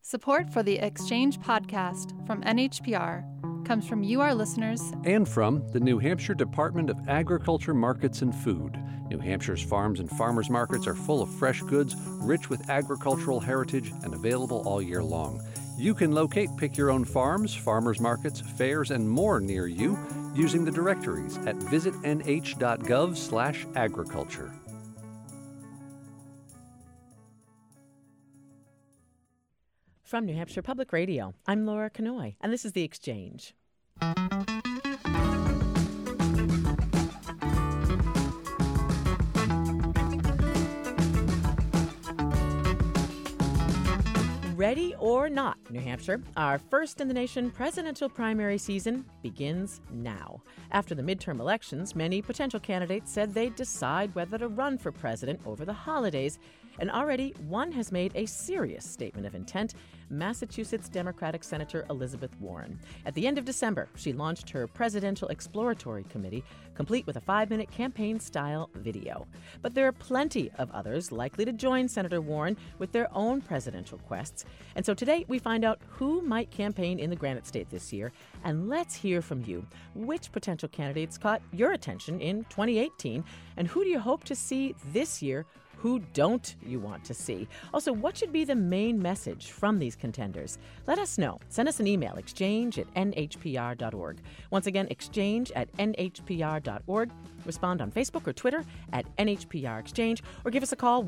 Support for the Exchange podcast from NHPR comes from you, our listeners, and from the New Hampshire Department of Agriculture, Markets, and Food. New Hampshire's farms and farmers markets are full of fresh goods, rich with agricultural heritage, and available all year long. You can locate Pick Your Own Farms, farmers markets, fairs, and more near you using the directories at visitnh.gov/agriculture. From New Hampshire Public Radio, I'm Laura Kanoy, and this is The Exchange. Ready or not, New Hampshire, our first in the nation presidential primary season begins now. After the midterm elections, many potential candidates said they'd decide whether to run for president over the holidays, and already one has made a serious statement of intent, Massachusetts Democratic Senator Elizabeth Warren. At the end of December, she launched her Presidential Exploratory Committee, complete with a 5-minute campaign-style video. But there are plenty of others likely to join Senator Warren with their own presidential quests. And so today we find out who might campaign in the Granite State this year, and let's hear from you. Which potential candidates caught your attention in 2018, and who do you hope to see this year? Who don't you want to see? Also, what should be the main message from these contenders? Let us know. Send us an email, exchange@nhpr.org. Once again, exchange@nhpr.org. Respond on Facebook or Twitter at NHPR Exchange, or give us a call,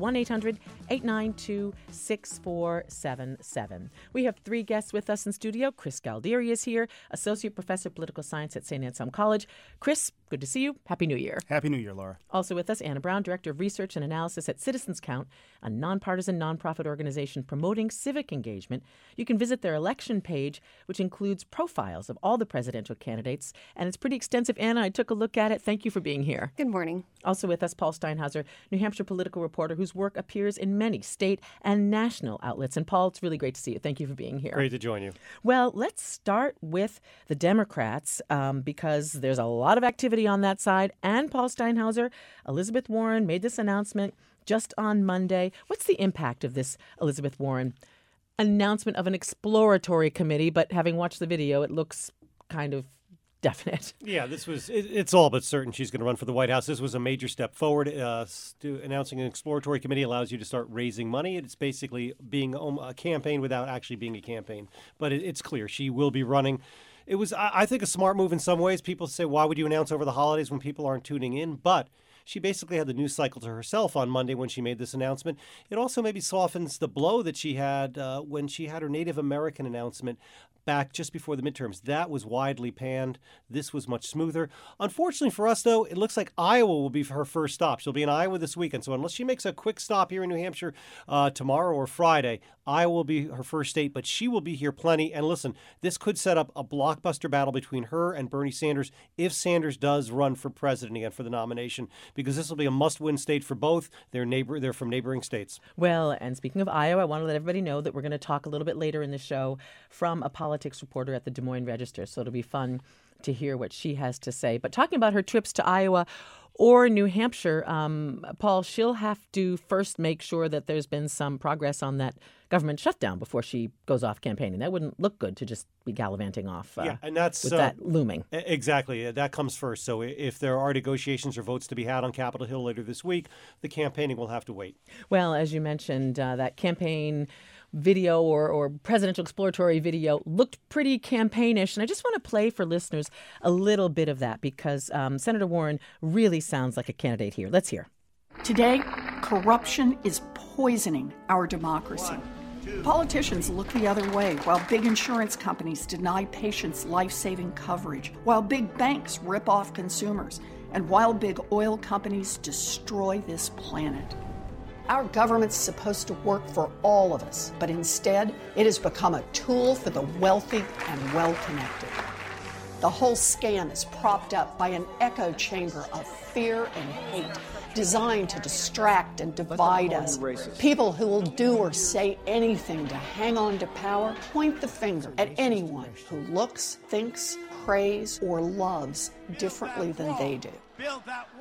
1-800-892-6477. We have 3 guests with us in studio. Chris Galdieri is here, Associate Professor of Political Science at St. Anselm College. Chris, good to see you. Happy New Year. Happy New Year, Laura. Also with us, Anna Brown, Director of Research and Analysis at Citizens Count, a nonpartisan nonprofit organization promoting civic engagement. You can visit their election page, which includes profiles of all the presidential candidates, and it's pretty extensive. Anna, I took a look at it. Thank you for being here. Good morning. Also with us, Paul Steinhauser, New Hampshire political reporter whose work appears in many state and national outlets. And Paul, it's really great to see you. Thank you for being here. Great to join you. Well, let's start with the Democrats because there's a lot of activity on that side. And Paul Steinhauser, Elizabeth Warren made this announcement just on Monday. What's the impact of this Elizabeth Warren announcement of an exploratory committee? But having watched the video, it looks kind of definite. Yeah, it's all but certain she's going to run for the White House. This was a major step forward. Announcing an exploratory committee allows you to start raising money. It's basically being a campaign without actually being a campaign. But it's clear she will be running. It was, I think, a smart move in some ways. People say, why would you announce over the holidays when people aren't tuning in? But she basically had the news cycle to herself on Monday when she made this announcement. It also maybe softens the blow that she had when she had her Native American announcement back just before the midterms. That was widely panned. This was much smoother. Unfortunately for us, though, it looks like Iowa will be her first stop. She'll be in Iowa this weekend. So unless she makes a quick stop here in New Hampshire tomorrow or Friday, Iowa will be her first state, but she will be here plenty. And listen, this could set up a blockbuster battle between her and Bernie Sanders if Sanders does run for president again for the nomination, because this will be a must-win state for both. They're from neighboring states. Well, and speaking of Iowa, I want to let everybody know that we're going to talk a little bit later in the show from a politics reporter at the Des Moines Register, so it'll be fun to hear what she has to say. But talking about her trips to Iowa or New Hampshire, Paul, she'll have to first make sure that there's been some progress on that government shutdown before she goes off campaigning. That wouldn't look good to just be gallivanting off and that's, with that looming. Exactly. That comes first. So if there are negotiations or votes to be had on Capitol Hill later this week, the campaigning will have to wait. Well, as you mentioned, that campaign video or presidential exploratory video looked pretty campaignish. And I just want to play for listeners a little bit of that because Senator Warren really sounds like a candidate here. Let's hear. Today, corruption is poisoning our democracy. Politicians look the other way while big insurance companies deny patients life-saving coverage, while big banks rip off consumers, and while big oil companies destroy this planet. Our government's supposed to work for all of us, but instead, it has become a tool for the wealthy and well-connected. The whole scam is propped up by an echo chamber of fear and hate, designed to distract and divide us. People who will do or say anything to hang on to power point the finger at anyone who looks, thinks, prays, or loves differently than they do. Build that wall.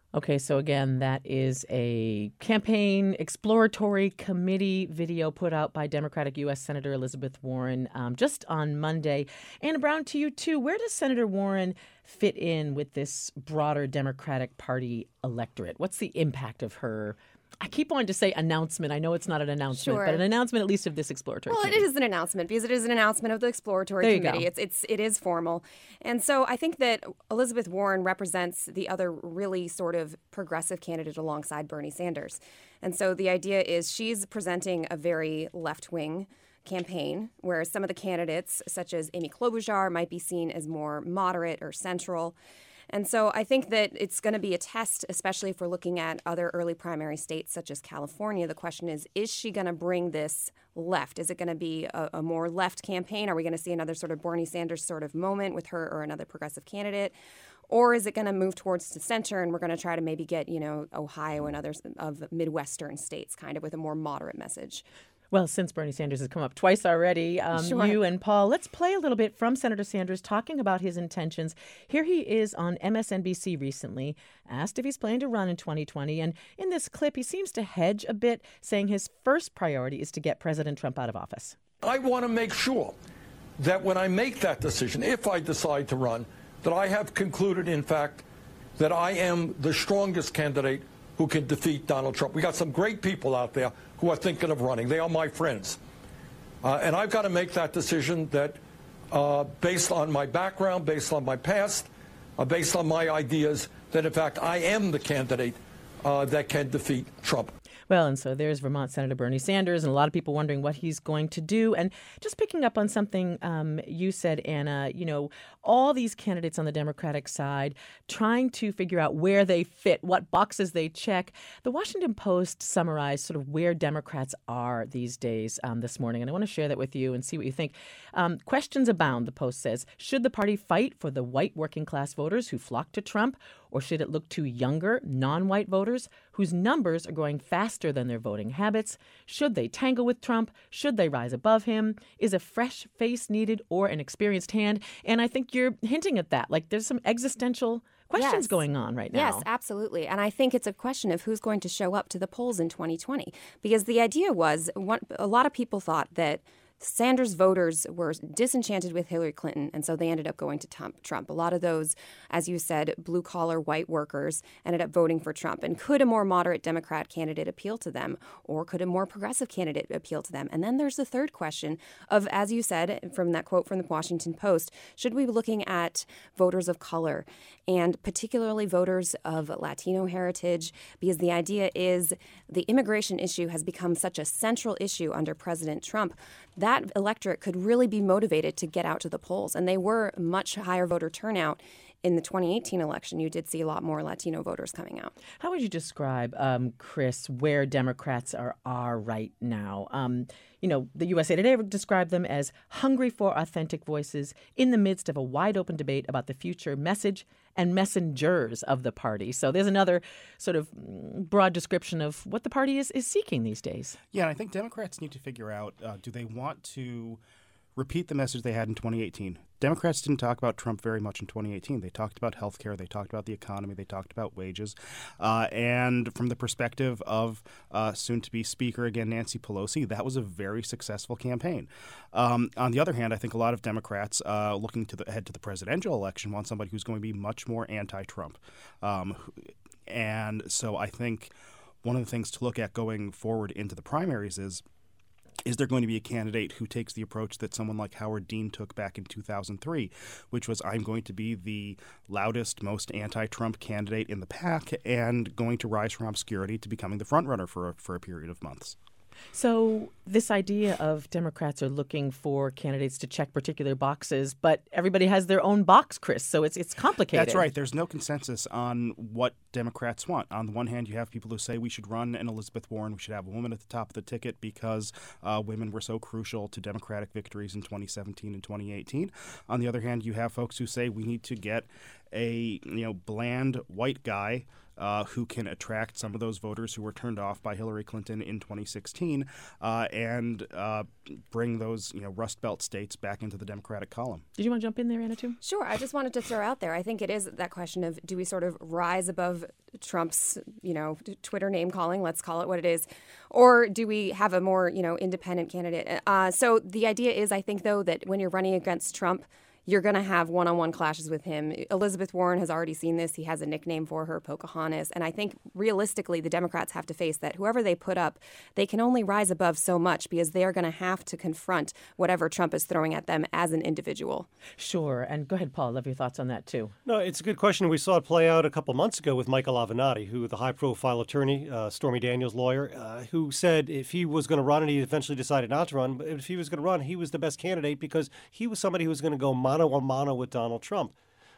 Okay, so again, that is a campaign exploratory committee video put out by Democratic U.S. Senator Elizabeth Warren just on Monday. Anna Brown, to you too. Where does Senator Warren fit in with this broader Democratic Party electorate? What's the impact of her? I keep wanting to say announcement. I know it's not an announcement, but an announcement at least of this exploratory committee. Well, it is an announcement because it is an announcement of the exploratory committee. It is formal. And so I think that Elizabeth Warren represents the other really sort of progressive candidate alongside Bernie Sanders. And so the idea is she's presenting a very left-wing campaign, whereas some of the candidates, such as Amy Klobuchar, might be seen as more moderate or central. And so I think that it's going to be a test, especially if we're looking at other early primary states such as California. The question is she going to bring this left? Is it going to be a more left campaign? Are we going to see another sort of Bernie Sanders sort of moment with her or another progressive candidate? Or is it going to move towards the center and we're going to try to maybe get, Ohio and others of Midwestern states kind of with a more moderate message? Well, since Bernie Sanders has come up twice already, you and Paul, let's play a little bit from Senator Sanders talking about his intentions. Here he is on MSNBC recently, asked if he's planning to run in 2020. And in this clip, he seems to hedge a bit, saying his first priority is to get President Trump out of office. I want to make sure that when I make that decision, if I decide to run, that I have concluded, in fact, that I am the strongest candidate who can defeat Donald Trump. We got some great people out there who are thinking of running. They are my friends. And I've got to make that decision that based on my background, based on my past, based on my ideas, that in fact I am the candidate that can defeat Trump. Well, and so there's Vermont Senator Bernie Sanders, and a lot of people wondering what he's going to do. And just picking up on something you said, Anna, all these candidates on the Democratic side trying to figure out where they fit, what boxes they check. The Washington Post summarized sort of where Democrats are these days this morning, and I want to share that with you and see what you think. Questions abound, the Post says. Should the party fight for the white working class voters who flock to Trump? Or should it look to younger, non-white voters whose numbers are growing faster than their voting habits? Should they tangle with Trump? Should they rise above him? Is a fresh face needed or an experienced hand? And I think you're hinting at that. Like there's some existential questions going on right now. Yes, absolutely. And I think it's a question of who's going to show up to the polls in 2020. Because the idea was, a lot of people thought that Sanders voters were disenchanted with Hillary Clinton, and so they ended up going to Trump. A lot of those, as you said, blue-collar white workers ended up voting for Trump. And could a more moderate Democrat candidate appeal to them, or could a more progressive candidate appeal to them? And then there's the third question of, as you said, from that quote from the Washington Post, should we be looking at voters of color, and particularly voters of Latino heritage? Because the idea is the immigration issue has become such a central issue under President Trump. That electorate could really be motivated to get out to the polls. And they were much higher voter turnout in the 2018 election. You did see a lot more Latino voters coming out. How would you describe, Chris, where Democrats are right now? The USA Today described them as hungry for authentic voices in the midst of a wide-open debate about the future message and messengers of the party. So there's another sort of broad description of what the party is seeking these days. Yeah, and I think Democrats need to figure out, do they want to repeat the message they had in 2018? Democrats didn't talk about Trump very much in 2018. They talked about health care. They talked about the economy. They talked about wages. And from the perspective of soon-to-be Speaker again, Nancy Pelosi, that was a very successful campaign. On the other hand, I think a lot of Democrats looking ahead to the presidential election want somebody who's going to be much more anti-Trump. And so I think one of the things to look at going forward into the primaries is there going to be a candidate who takes the approach that someone like Howard Dean took back in 2003, which was, I'm going to be the loudest, most anti-Trump candidate in the pack and going to rise from obscurity to becoming the frontrunner for a period of months? So this idea of Democrats are looking for candidates to check particular boxes, but everybody has their own box, Chris, so it's complicated. That's right. There's no consensus on what Democrats want. On the one hand, you have people who say we should run an Elizabeth Warren, we should have a woman at the top of the ticket because women were so crucial to Democratic victories in 2017 and 2018. On the other hand, you have folks who say we need to get a bland white guy who can attract some of those voters who were turned off by Hillary Clinton in 2016 and bring those Rust Belt states back into the Democratic column. Did you want to jump in there, Anna, too? Sure. I just wanted to throw out there, I think it is that question of, do we sort of rise above Trump's, Twitter name calling, let's call it what it is, or do we have a more, independent candidate? So the idea is, I think, though, that when you're running against Trump, you're going to have one-on-one clashes with him. Elizabeth Warren has already seen this. He has a nickname for her, Pocahontas. And I think realistically, the Democrats have to face that whoever they put up, they can only rise above so much because they are going to have to confront whatever Trump is throwing at them as an individual. Sure. And go ahead, Paul. Love your thoughts on that, too. No, it's a good question. We saw it play out a couple months ago with Michael Avenatti, who the high-profile attorney, Stormy Daniels' lawyer, who said if he was going to run, and he eventually decided not to run, but if he was going to run, he was the best candidate because he was somebody who was going to go mano-a-mano with Donald Trump.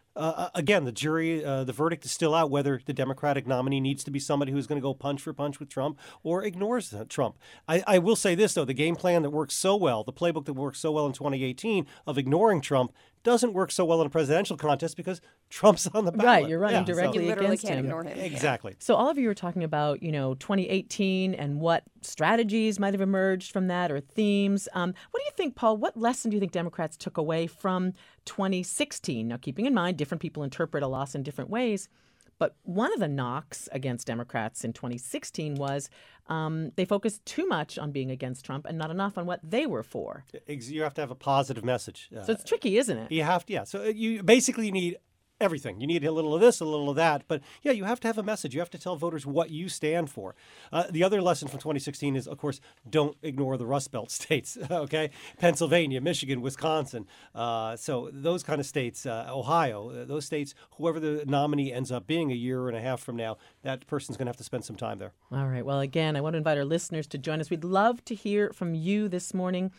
Again, the jury, the verdict is still out whether the Democratic nominee needs to be somebody who's going to go punch for punch with Trump or ignores Trump. I will say this, though. The game plan that works so well, the playbook that worked so well in 2018 of ignoring Trump doesn't work so well in a presidential contest because Trump's on the ballot. Right, you're running directly you literally against can't him. ignore him. Exactly. So all of you are talking about, 2018 and what strategies might have emerged from that or themes. What do you think, Paul? What lesson do you think Democrats took away from 2016? Now, keeping in mind, different people interpret a loss in different ways. But one of the knocks against Democrats in 2016 was they focused too much on being against Trump and not enough on what they were for. You have to have a positive message. So it's tricky, isn't it? You have to, yeah. So you basically need everything. You need a little of this, a little of that. But yeah, you have to have a message. You have to tell voters what you stand for. The other lesson from 2016 is, of course, don't ignore the Rust Belt states, okay? Pennsylvania, Michigan, Wisconsin. So those kind of states, Ohio, those states, whoever the nominee ends up being a year and a half from now, that person's going to have to spend some time there. All right. Well, again, I want to invite our listeners to join us. We'd love to hear from you this morning.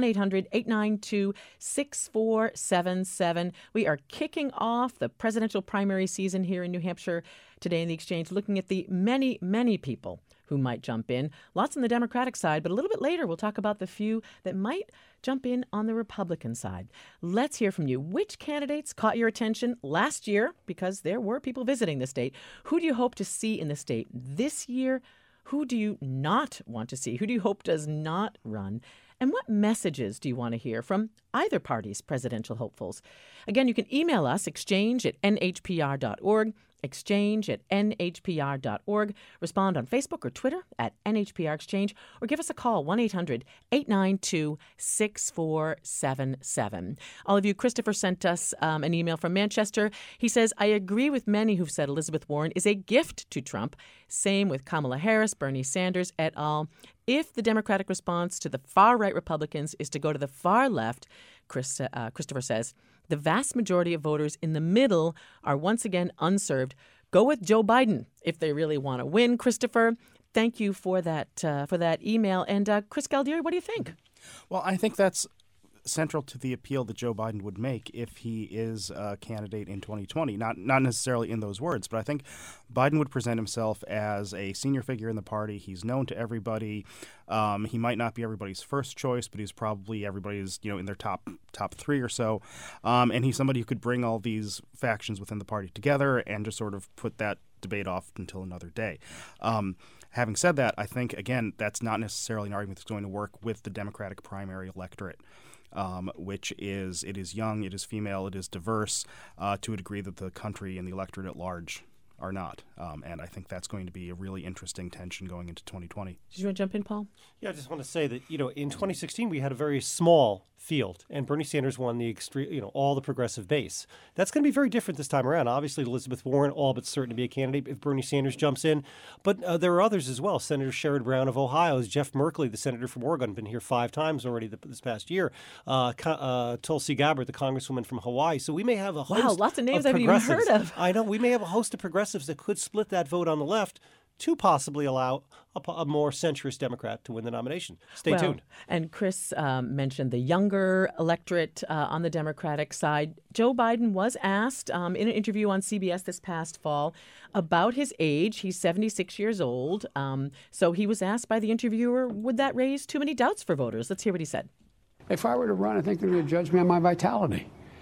1-800-892-6477. We are kicking off the presidential primary season here in New Hampshire today in the Exchange, looking at the many, many people who might jump in. Lots on the Democratic side, but a little bit later we'll talk about the few that might jump in on the Republican side. Let's hear from you. Which candidates caught your attention last year? Because there were people visiting the state. Who do you hope to see in the state this year? Who do you not want to see? Who do you hope does not run? And what messages do you want to hear from either party's presidential hopefuls? Again, you can email us, exchange@nhpr.org, exchange@nhpr.org. Respond on Facebook or Twitter @NHPR Exchange, or give us a call, 1-800-892-6477. All of you, Christopher sent us an email from Manchester. He says, I agree with many who've said Elizabeth Warren is a gift to Trump. Same with Kamala Harris, Bernie Sanders, et al. If the Democratic response to the far-right Republicans is to go to the far left, Christopher says, the vast majority of voters in the middle are once again unserved. Go with Joe Biden if they really want to win, Christopher. Thank you for that email. And Chris Galdieri, what do you think? Well, I think that's central to the appeal that Joe Biden would make if he is a candidate in 2020. Not necessarily in those words, but I think Biden would present himself as a senior figure in the party. He's known to everybody. He might not be everybody's first choice, but he's probably everybody's, in their top three or so. And he's somebody who could bring all these factions within the party together and just sort of put that debate off until another day. Having said that, I think, again, that's not necessarily an argument that's going to work with the Democratic primary electorate. Which is, it is young, it is female, it is diverse to a degree that the country and the electorate at large are not. And I think that's going to be a really interesting tension going into 2020. Did you want to jump in, Paul? Yeah, I just want to say that, in 2016 we had a very small field, and Bernie Sanders won the extreme, all the progressive base. That's going to be very different this time around. Obviously, Elizabeth Warren, all but certain to be a candidate if Bernie Sanders jumps in. But there are others as well. Senator Sherrod Brown of Ohio, Jeff Merkley, the senator from Oregon, been here 5 times already this past year. Tulsi Gabbard, the congresswoman from Hawaii. So we may have a host lots of names of I haven't even heard of. I know. We may have a host of progressives that could split that vote on the left to possibly allow a more centrist Democrat to win the nomination. Stay tuned. And Chris mentioned the younger electorate on the Democratic side. Joe Biden was asked in an interview on CBS this past fall about his age. He's 76 years old. So he was asked by the interviewer, would that raise too many doubts for voters? Let's hear what he said. If I were to run, I think they're going to judge me on my vitality.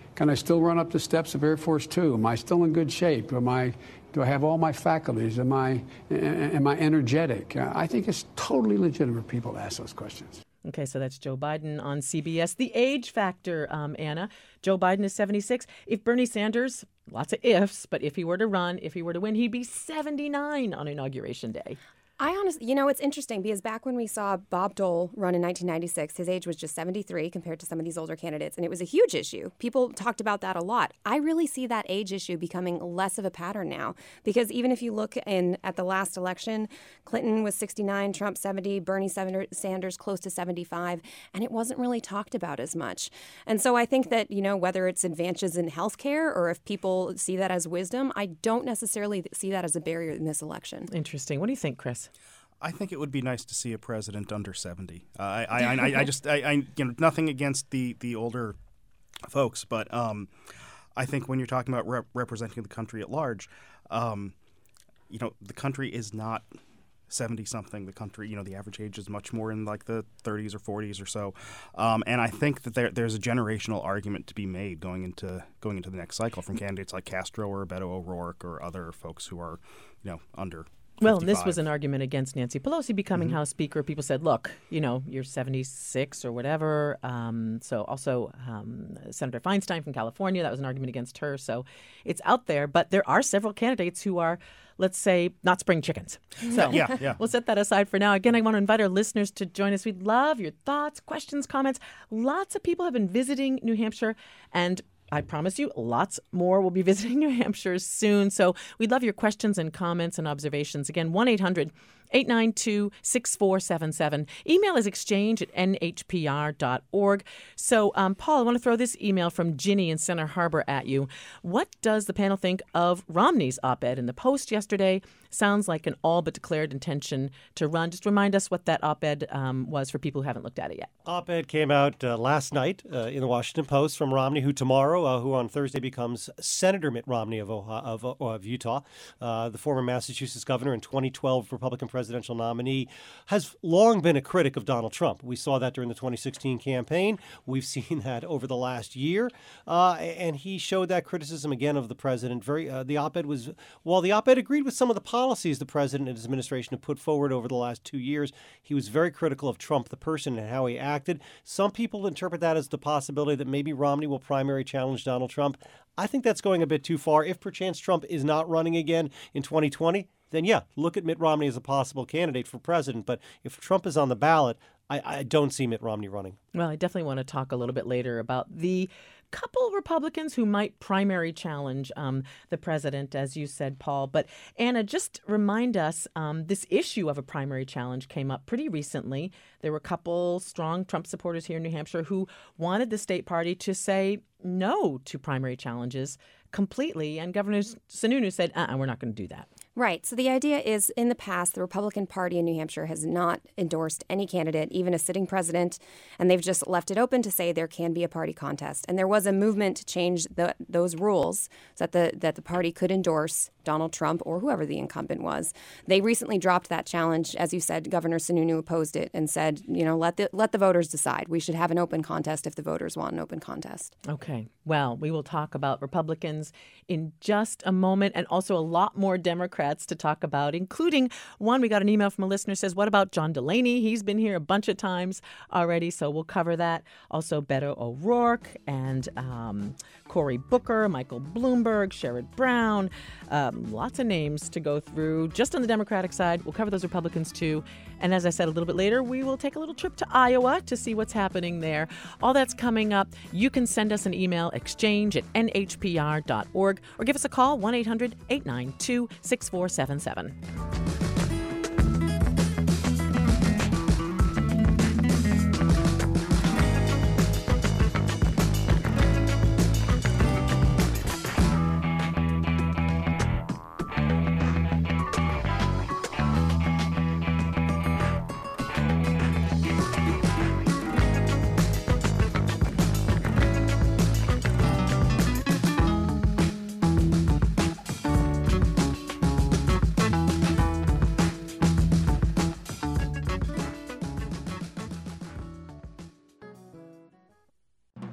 Can I still run up the steps of Air Force Two? Am I still in good shape? Do I have all my faculties? Am I energetic? I think it's totally legitimate for people to ask those questions. Okay, so that's Joe Biden on CBS. The age factor, Anna. Joe Biden is 76. If Bernie Sanders, lots of ifs, but if he were to run, if he were to win, he'd be 79 on Inauguration Day. I honestly, it's interesting because back when we saw Bob Dole run in 1996, his age was just 73 compared to some of these older candidates, and it was a huge issue. People talked about that a lot. I really see that age issue becoming less of a pattern now because even if you look at the last election, Clinton was 69, Trump 70, Bernie Sanders close to 75, and it wasn't really talked about as much. And so I think that, whether it's advances in healthcare or if people see that as wisdom, I don't necessarily see that as a barrier in this election. Interesting. What do you think, Chris? I think it would be nice to see a president under 70. I just nothing against the older folks, but I think when you're talking about representing the country at large, the country is not 70-something. The country, the average age is much more in like the 30s or 40s or so, and I think that there's a generational argument to be made going into the next cycle from candidates like Castro or Beto O'Rourke or other folks who are, under. 55. Well, and this was an argument against Nancy Pelosi becoming House Speaker. People said, look, you're 76 or whatever. So also Senator Feinstein from California, that was an argument against her. So it's out there. But there are several candidates who are, let's say, not spring chickens. So yeah. We'll set that aside for now. Again, I want to invite our listeners to join us. We'd love your thoughts, questions, comments. Lots of people have been visiting New Hampshire, and I promise you, lots more will be visiting New Hampshire soon. So we'd love your questions and comments and observations. Again, 1-800-892-6477. Email is exchange@nhpr.org. So, Paul, I want to throw this email from Ginny in Center Harbor at you. What does the panel think of Romney's op-ed in the Post yesterday? Sounds like an all but declared intention to run. Just remind us what that op-ed was for people who haven't looked at it yet. Op-ed came out last night in the Washington Post from Romney, who on Thursday becomes Senator Mitt Romney of Utah, the former Massachusetts governor and 2012 Republican presidential nominee, has long been a critic of Donald Trump. We saw that during the 2016 campaign. We've seen that over the last year, and he showed that criticism again of the president. The op-ed agreed with some of the policies the president and his administration have put forward over the last 2 years, he was very critical of Trump, the person, and how he acted. Some people interpret that as the possibility that maybe Romney will primary challenge Donald Trump. I think that's going a bit too far. If perchance Trump is not running again in 2020, then look at Mitt Romney as a possible candidate for president. But if Trump is on the ballot, I don't see Mitt Romney running. Well, I definitely want to talk a little bit later about the couple Republicans who might primary challenge the president, as you said, Paul. But Anna, just remind us, this issue of a primary challenge came up pretty recently. There were a couple strong Trump supporters here in New Hampshire who wanted the state party to say no to primary challenges completely. And Governor Sununu said, we're not going to do that. Right. So the idea is, in the past, the Republican Party in New Hampshire has not endorsed any candidate, even a sitting president, and they've just left it open to say there can be a party contest. And there was a movement to change those rules so that the party could endorse Donald Trump or whoever the incumbent was. They recently dropped that challenge. As you said, Governor Sununu opposed it and said, let the voters decide. We should have an open contest if the voters want an open contest. Okay. Well, we will talk about Republicans in just a moment, and also a lot more Democrats to talk about, including one. We got an email from a listener says, what about John Delaney? He's been here a bunch of times already, so we'll cover that. Also, Beto O'Rourke and Cory Booker, Michael Bloomberg, Sherrod Brown, lots of names to go through. Just on the Democratic side, we'll cover those Republicans too. And as I said a little bit later, we will take a little trip to Iowa to see what's happening there. All that's coming up. You can send us an email, exchange@nhpr.org, or give us a call, 1-800-892-6477.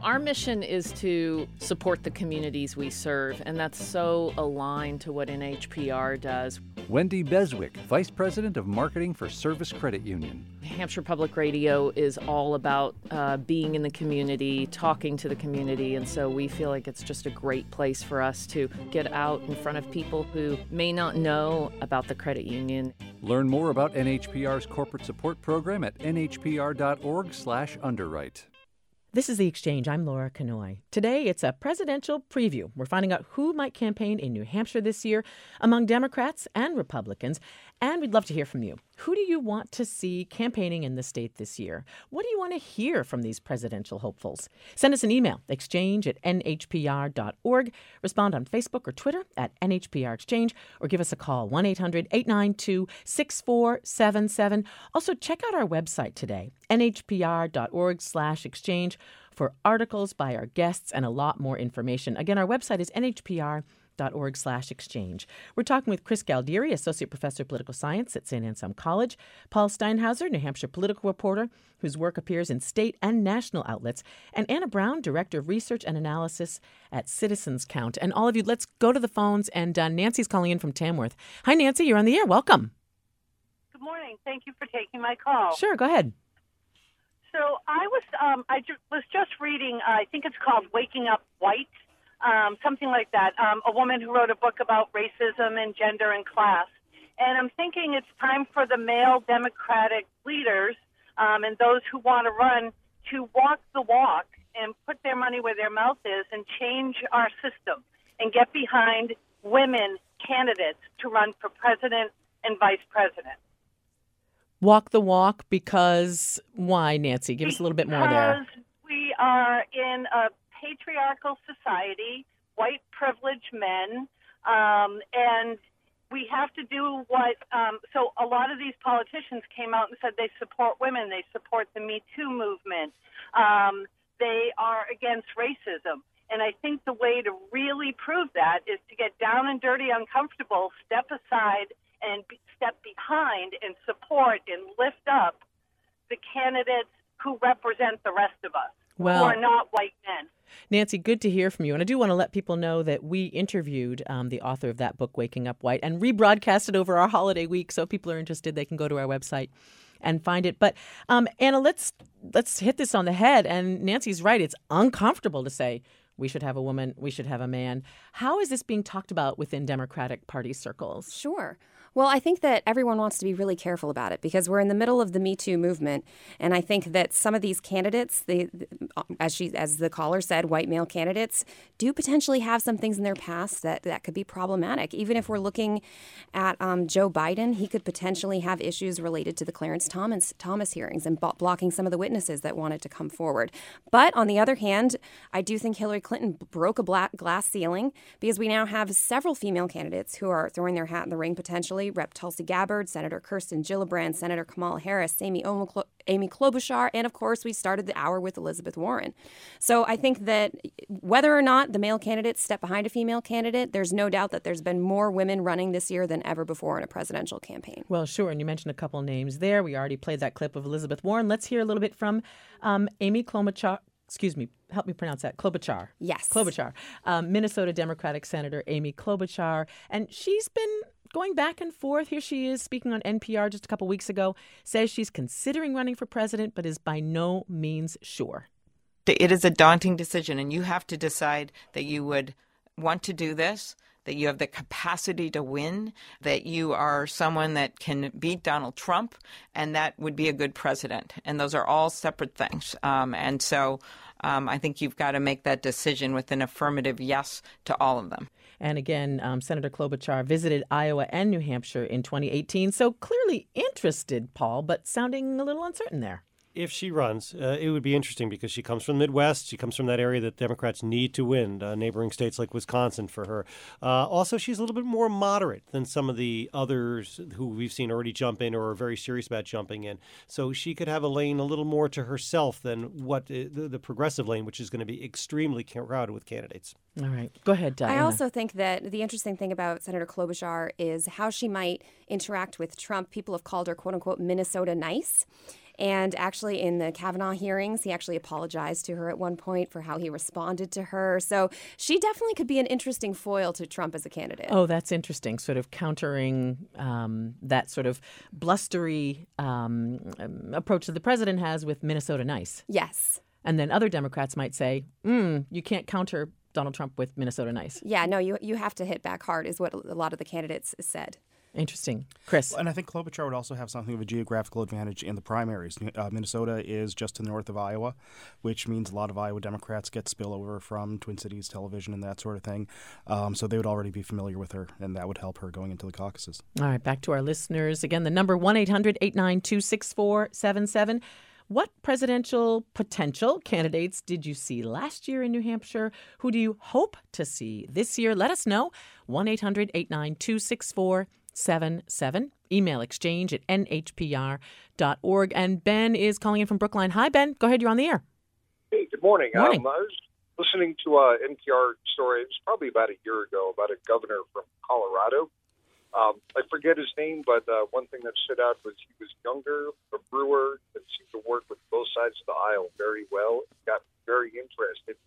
Our mission is to support the communities we serve, and that's so aligned to what NHPR does. Wendy Beswick, Vice President of Marketing for Service Credit Union. Hampshire Public Radio is all about being in the community, talking to the community, and so we feel like it's just a great place for us to get out in front of people who may not know about the credit union. Learn more about NHPR's corporate support program at nhpr.org/underwrite. This is The Exchange. I'm Laura Kanoy. Today, it's a presidential preview. We're finding out who might campaign in New Hampshire this year among Democrats and Republicans. And we'd love to hear from you. Who do you want to see campaigning in the state this year? What do you want to hear from these presidential hopefuls? Send us an email, exchange@nhpr.org. Respond on Facebook or Twitter @NHPR Exchange, or give us a call, 1-800-892-6477. Also, check out our website today, nhpr.org/exchange, for articles by our guests and a lot more information. Again, our website is nhpr.org/exchange. We're talking with Chris Galdieri, Associate Professor of Political Science at St. Anselm College, Paul Steinhauser, New Hampshire political reporter, whose work appears in state and national outlets, and Anna Brown, Director of Research and Analysis at Citizens Count. And all of you, let's go to the phones, and Nancy's calling in from Tamworth. Hi, Nancy, you're on the air. Welcome. Good morning. Thank you for taking my call. Sure, go ahead. So I was just reading, I think it's called Waking Up White, something like that, a woman who wrote a book about racism and gender and class. And I'm thinking it's time for the male Democratic leaders and those who want to run to walk the walk and put their money where their mouth is and change our system and get behind women candidates to run for president and vice president. Walk the walk because why, Nancy? Give us a little bit more there. Because we are in a patriarchal society, white privileged men, and we have to do what, so a lot of these politicians came out and said they support women, they support the Me Too movement, they are against racism. And I think the way to really prove that is to get down and dirty, uncomfortable, step aside, and step behind and support and lift up the candidates who represent the rest of us, who are not white men. Nancy, good to hear from you. And I do want to let people know that we interviewed the author of that book, Waking Up White, and rebroadcast it over our holiday week. So if people are interested, they can go to our website and find it. But Anna, let's hit this on the head. And Nancy's right. It's uncomfortable to say we should have a woman, we should have a man. How is this being talked about within Democratic Party circles? Sure. Well, I think that everyone wants to be really careful about it because we're in the middle of the Me Too movement. And I think that some of these candidates, as the caller said, white male candidates, do potentially have some things in their past that could be problematic. Even if we're looking at Joe Biden, he could potentially have issues related to the Clarence Thomas hearings and blocking some of the witnesses that wanted to come forward. But on the other hand, I do think Hillary Clinton broke a glass ceiling because we now have several female candidates who are throwing their hat in the ring potentially. Rep. Tulsi Gabbard, Senator Kirsten Gillibrand, Senator Kamala Harris, Amy Klobuchar, and of course we started the hour with Elizabeth Warren. So I think that whether or not the male candidates step behind a female candidate, there's no doubt that there's been more women running this year than ever before in a presidential campaign. Well, sure, and you mentioned a couple names there. We already played that clip of Elizabeth Warren. Let's hear a little bit from Amy Klobuchar. Excuse me, help me pronounce that. Klobuchar. Yes. Klobuchar. Minnesota Democratic Senator Amy Klobuchar. And she's been going back and forth. Here she is speaking on NPR just a couple weeks ago, says she's considering running for president, but is by no means sure. It is a daunting decision, and you have to decide that you would want to do this, that you have the capacity to win, that you are someone that can beat Donald Trump, and that would be a good president. And those are all separate things. And so I think you've got to make that decision with an affirmative yes to all of them. And again, Senator Klobuchar visited Iowa and New Hampshire in 2018. So clearly interested, Paul, but sounding a little uncertain there. If she runs, it would be interesting because she comes from the Midwest. She comes from that area that Democrats need to win, neighboring states like Wisconsin for her. Also, she's a little bit more moderate than some of the others who we've seen already jump in or are very serious about jumping in. So she could have a lane a little more to herself than what the progressive lane, which is going to be extremely crowded with candidates. All right. Go ahead, Diana. I also think that the interesting thing about Senator Klobuchar is how she might interact with Trump. People have called her, quote unquote, Minnesota nice. And actually, in the Kavanaugh hearings, he actually apologized to her at one point for how he responded to her. So she definitely could be an interesting foil to Trump as a candidate. Oh, that's interesting. Sort of countering that sort of blustery approach that the president has with Minnesota Nice. Yes. And then other Democrats might say, you can't counter Donald Trump with Minnesota Nice. Yeah, no, you have to hit back hard is what a lot of the candidates said. Interesting. Chris? And I think Klobuchar would also have something of a geographical advantage in the primaries. Minnesota is just to the north of Iowa, which means a lot of Iowa Democrats get spillover from Twin Cities television and that sort of thing. So they would already be familiar with her, and that would help her going into the caucuses. All right, back to our listeners. Again, the number 1-800-892-6477. What presidential potential candidates did you see last year in New Hampshire? Who do you hope to see this year? Let us know. 1-800-892-6477. Email exchange@nhpr.org. And Ben is calling in from Brookline. Hi, Ben. Go ahead. You're on the air. Hey, good morning. Morning. I was listening to an NPR story. It was probably about a year ago about a governor from Colorado. I forget his name, but one thing that stood out was he was younger, a brewer, and seemed to work with both sides of the aisle very well. Got very interested.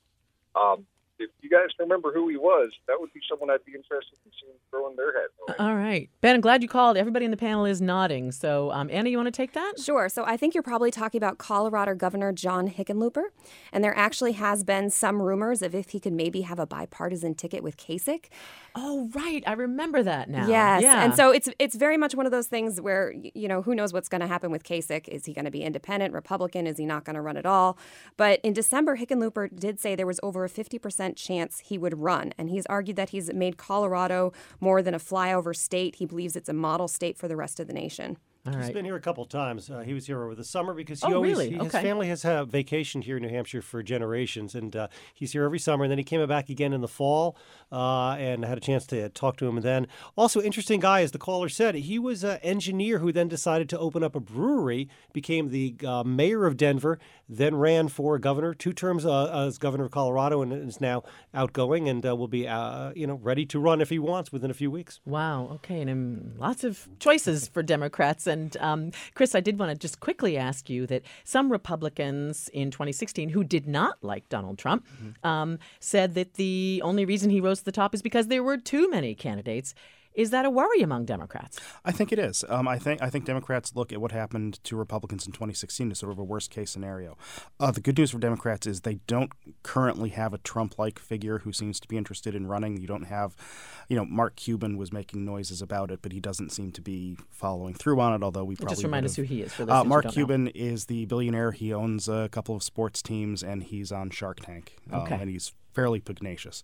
If you guys remember who he was, that would be someone I'd be interested in seeing throwing their hat in the ring. All right. Ben, I'm glad you called. Everybody in the panel is nodding. So, Anna, you want to take that? Sure. So I think you're probably talking about Colorado Governor John Hickenlooper. And there actually has been some rumors of if he could maybe have a bipartisan ticket with Kasich. Oh, right. I remember that now. Yes. Yeah. And so it's very much one of those things where, who knows what's going to happen with Kasich. Is he going to be independent, Republican? Is he not going to run at all? But in December, Hickenlooper did say there was over a 50% chance he would run. And he's argued that he's made Colorado more than a flyover state. He believes it's a model state for the rest of the nation. All right. He's been here a couple of times. He was here over the summer because really? his family has had vacation here in New Hampshire for generations, and he's here every summer. And then he came back again in the fall and had a chance to talk to him. And then also interesting guy, as the caller said, he was an engineer who then decided to open up a brewery, became the mayor of Denver, then ran for governor 2 terms as governor of Colorado, and is now outgoing and will be ready to run if he wants within a few weeks. Wow. Okay. And lots of choices for Democrats. And Chris, I did want to just quickly ask you that some Republicans in 2016 who did not like Donald Trump said that the only reason he rose to the top is because there were too many candidates. Is that a worry among Democrats? I think it is. I think Democrats look at what happened to Republicans in 2016 as sort of a worst-case scenario. The good news for Democrats is they don't currently have a Trump-like figure who seems to be interested in running. You don't have, Mark Cuban was making noises about it, but he doesn't seem to be following through on it, although we probably Just remind us who he is for those Mark who don't Cuban know. is the billionaire. He owns a couple of sports teams, and he's on Shark Tank. Okay. And he's fairly pugnacious.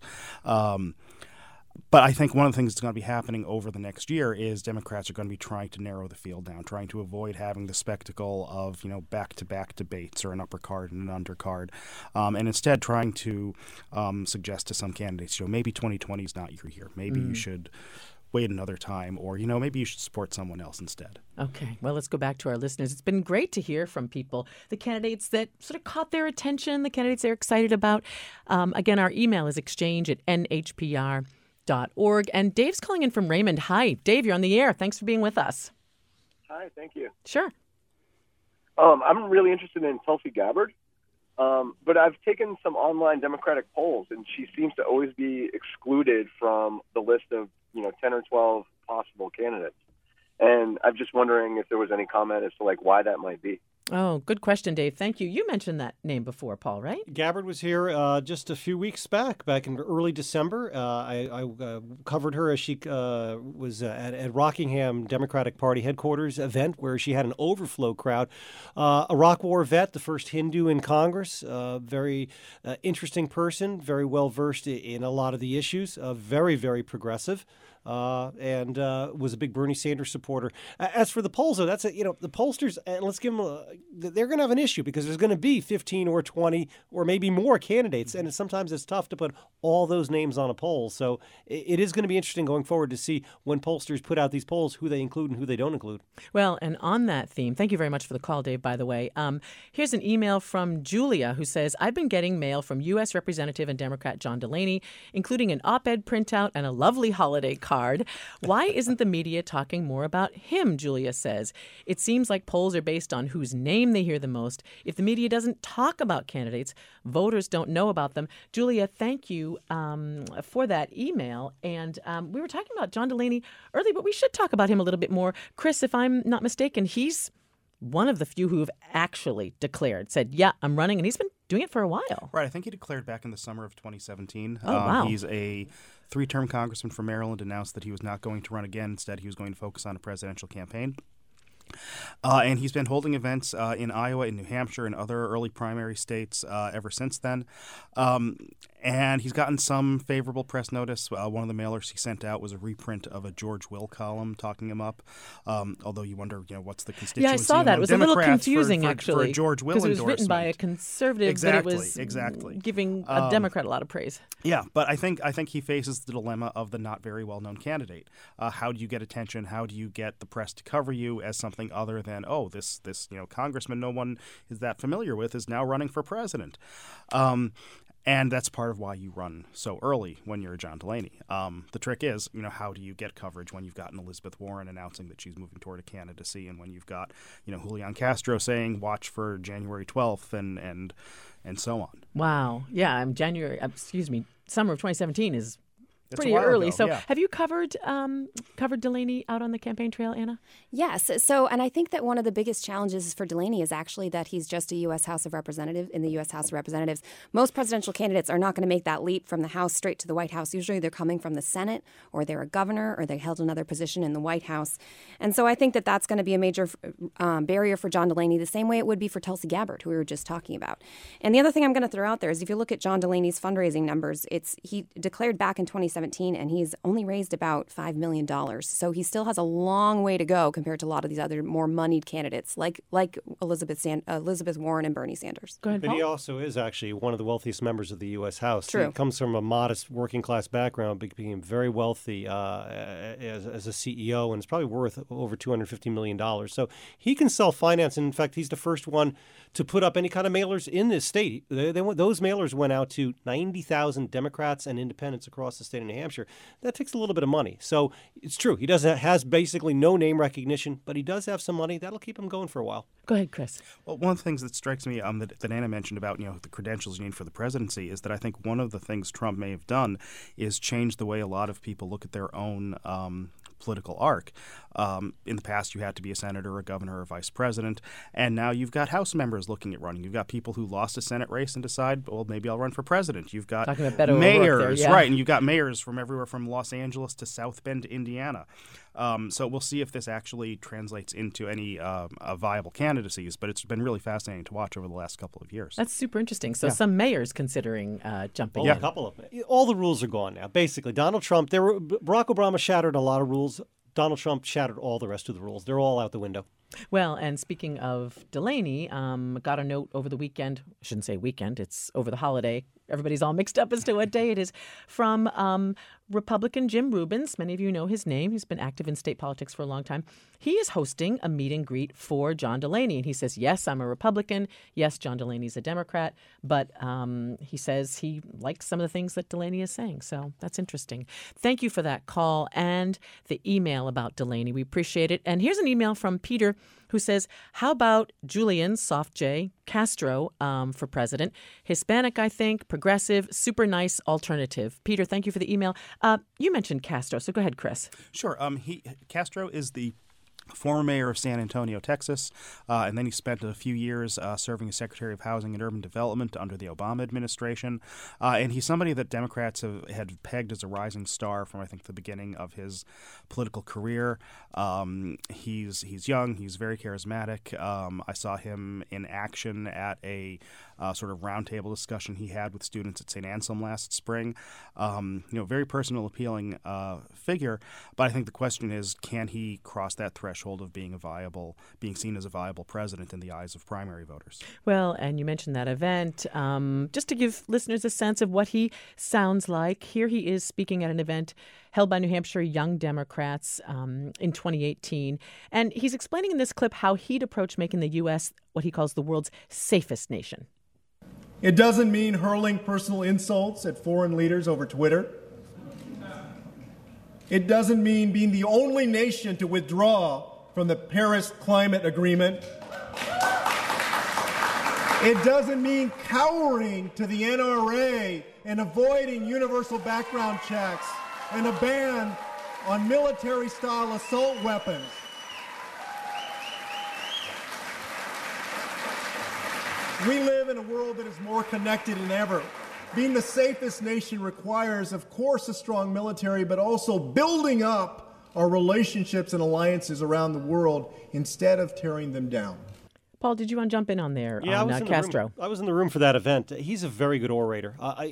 But I think one of the things that's going to be happening over the next year is Democrats are going to be trying to narrow the field down, trying to avoid having the spectacle of, back-to-back debates or an upper card and an undercard, and instead trying to suggest to some candidates, maybe 2020 is not your year. Maybe you should wait another time, or, maybe you should support someone else instead. Okay. Well, let's go back to our listeners. It's been great to hear from people, the candidates that sort of caught their attention, the candidates they're excited about. Again, our email is exchange@nhpr.org. And Dave's calling in from Raymond. Hi, Dave, you're on the air. Thanks for being with us. Hi, thank you. Sure. I'm really interested in Tulsi Gabbard, but I've taken some online Democratic polls, and she seems to always be excluded from the list of 10 or 12 possible candidates. And I'm just wondering if there was any comment as to why that might be. Oh, good question, Dave. Thank you. You mentioned that name before, Paul, right? Gabbard was here just a few weeks back in early December. I covered her as she was at Rockingham Democratic Party headquarters event where she had an overflow crowd. A Iraq War vet, the first Hindu in Congress, very interesting person, very well versed in a lot of the issues, very, very progressive. And was a big Bernie Sanders supporter. As for the polls, though, that's the pollsters. And let's give them. They're going to have an issue because there's going to be 15 or 20 or maybe more candidates, and sometimes it's tough to put all those names on a poll. So it is going to be interesting going forward to see when pollsters put out these polls who they include and who they don't include. Well, and on that theme, thank you very much for the call, Dave. By the way, here's an email from Julia who says, "I've been getting mail from U.S. Representative and Democrat John Delaney, including an op-ed printout and a lovely holiday card hard. Why isn't the media talking more about him, Julia says. It seems like polls are based on whose name they hear the most. If the media doesn't talk about candidates, voters don't know about them. Julia, thank you for that email. And we were talking about John Delaney earlier, but we should talk about him a little bit more. Chris, if I'm not mistaken, he's one of the few who have actually declared, said, yeah, I'm running, and he's been doing it for a while. Right. I think he declared back in the summer of 2017. Oh, wow. He's a 3-term congressman from Maryland, announced that he was not going to run again. Instead, he was going to focus on a presidential campaign. And he's been holding events in Iowa, in New Hampshire, and other early primary states ever since then. And he's gotten some favorable press notice. One of the mailers he sent out was a reprint of a George Will column talking him up. Although you wonder, what's the constituency? Yeah, I saw that. It was Democrats a little confusing, actually. For a George Will endorsement. Because it was written by a conservative, exactly, but it was exactly. giving a Democrat a lot of praise. Yeah, but I think he faces the dilemma of the not very well-known candidate. How do you get attention? How do you get the press to cover you as something other than, this congressman no one is that familiar with is now running for president? And that's part of why you run so early when you're John Delaney. The trick is, how do you get coverage when you've got an Elizabeth Warren announcing that she's moving toward a candidacy, and when you've got, Julian Castro saying watch for January 12th and so on. Wow. Yeah, summer of 2017 is pretty early. Ago, so yeah. Have you covered Delaney out on the campaign trail, Anna? Yes. So, and I think that one of the biggest challenges for Delaney is actually that he's just a U.S. House of Representatives. In the U.S. House of Representatives, most presidential candidates are not going to make that leap from the House straight to the White House. Usually they're coming from the Senate, or they're a governor, or they held another position in the White House. And so I think that that's going to be a major barrier for John Delaney, the same way it would be for Tulsi Gabbard, who we were just talking about. And the other thing I'm going to throw out there is if you look at John Delaney's fundraising numbers, he declared back in 2017, and he's only raised about $5 million. So he still has a long way to go compared to a lot of these other more moneyed candidates like Elizabeth Warren and Bernie Sanders. Go ahead, But Paul. he also is actually one of the wealthiest members of the U.S. House. True. He comes from a modest working class background, became very wealthy as a CEO, and is probably worth over $250 million. So he can self-finance. And in fact, he's the first one to put up any kind of mailers in this state. Those mailers went out to 90,000 Democrats and independents across the state of New Hampshire. That takes a little bit of money. So it's true. He has basically no name recognition, but he does have some money. That'll keep him going for a while. Go ahead, Chris. Well, one of the things that strikes me that Anna mentioned about the credentials you need for the presidency is that I think one of the things Trump may have done is change the way a lot of people look at their own political arc. In the past, you had to be a senator, a governor, or a vice president, and now you've got House members looking at running. You've got people who lost a Senate race and decide, well, maybe I'll run for president. You've got mayors, there, yeah. right, and you've got mayors from everywhere from Los Angeles to South Bend, Indiana. So we'll see if this actually translates into any viable candidacies, but it's been really fascinating to watch over the last couple of years. That's super interesting. So some mayors considering jumping Well, in. a couple of them. All the rules are gone now. Basically, Donald Trump, Barack Obama shattered a lot of rules. Donald Trump shattered all the rest of the rules. They're all out the window. Well, and speaking of Delaney, got a note over the weekend. I shouldn't say weekend. It's over the holiday. Everybody's all mixed up as to what day it is. From Republican Jim Rubens. Many of you know his name. He's been active in state politics for a long time. He is hosting a meet and greet for John Delaney. And he says, yes, I'm a Republican. Yes, John Delaney's a Democrat. But he says he likes some of the things that Delaney is saying. So that's interesting. Thank you for that call and the email about Delaney. We appreciate it. And here's an email from Peter who says, how about Julian, soft J, Castro for president? Hispanic, I think, progressive, super nice alternative. Peter, thank you for the email. You mentioned Castro, so go ahead, Chris. Sure. Castro is the former mayor of San Antonio, Texas, and then he spent a few years serving as Secretary of Housing and Urban Development under the Obama administration. And he's somebody that Democrats had pegged as a rising star from, I think, the beginning of his political career. He's young. He's very charismatic. I saw him in action at a sort of roundtable discussion he had with students at St. Anselm last spring. Very personal, appealing figure. But I think the question is, can he cross that threshold of being seen as a viable president in the eyes of primary voters? Well, and you mentioned that event. Just to give listeners a sense of what he sounds like, here he is speaking at an event held by New Hampshire Young Democrats in 2018. And he's explaining in this clip how he'd approach making the U.S. what he calls the world's safest nation. It doesn't mean hurling personal insults at foreign leaders over Twitter. It doesn't mean being the only nation to withdraw from the Paris Climate Agreement. It doesn't mean cowering to the NRA and avoiding universal background checks and a ban on military-style assault weapons. We live in a world that is more connected than ever. Being the safest nation requires, of course, a strong military, but also building up our relationships and alliances around the world instead of tearing them down. Paul, did you want to jump in on there Yeah, on Castro? I was in the room for that event. He's a very good orator.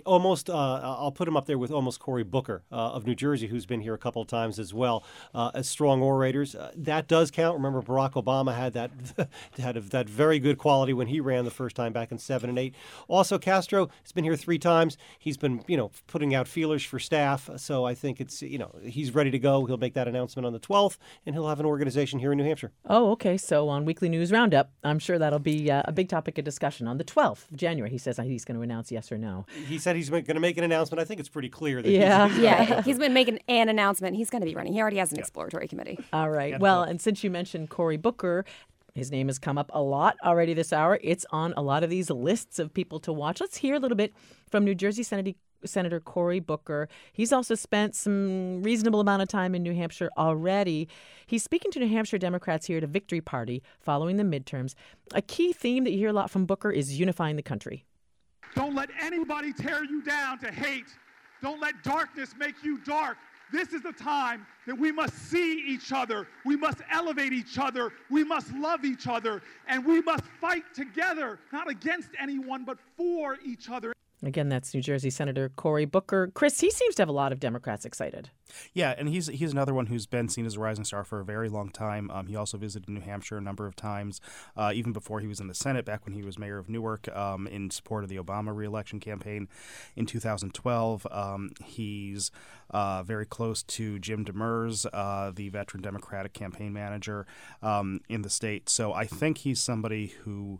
I'll put him up there with almost Cory Booker of New Jersey, who's been here a couple of times as well. As strong orators, that does count. Remember, Barack Obama had that very good quality when he ran the first time back in 7 and 8. Also, Castro has been here 3 times. He's been, putting out feelers for staff. So I think it's, he's ready to go. He'll make that announcement on the 12th, and he'll have an organization here in New Hampshire. Oh, okay. So on Weekly News Roundup, I'm sure that'll be a big topic of discussion on the 12th of January. He says he's going to announce yes or no. He said he's going to make an announcement. I think it's pretty clear that he's been making an announcement. He's going to be running. He already has an exploratory committee. All right. Well, and since you mentioned Cory Booker, his name has come up a lot already this hour. It's on a lot of these lists of people to watch. Let's hear a little bit from New Jersey Senator Cory Booker. He's also spent some reasonable amount of time in New Hampshire already. He's speaking to New Hampshire Democrats here at a victory party following the midterms. A key theme that you hear a lot from Booker is unifying the country. Don't let anybody tear you down to hate. Don't let darkness make you dark. This is the time that we must see each other. We must elevate each other. We must love each other. And we must fight together, not against anyone, but for each other. Again, that's New Jersey Senator Cory Booker. Chris, he seems to have a lot of Democrats excited. Yeah, and he's another one who's been seen as a rising star for a very long time. He also visited New Hampshire a number of times, even before he was in the Senate, back when he was mayor of Newark, in support of the Obama re-election campaign in 2012. He's very close to Jim Demers, the veteran Democratic campaign manager in the state. So I think he's somebody who...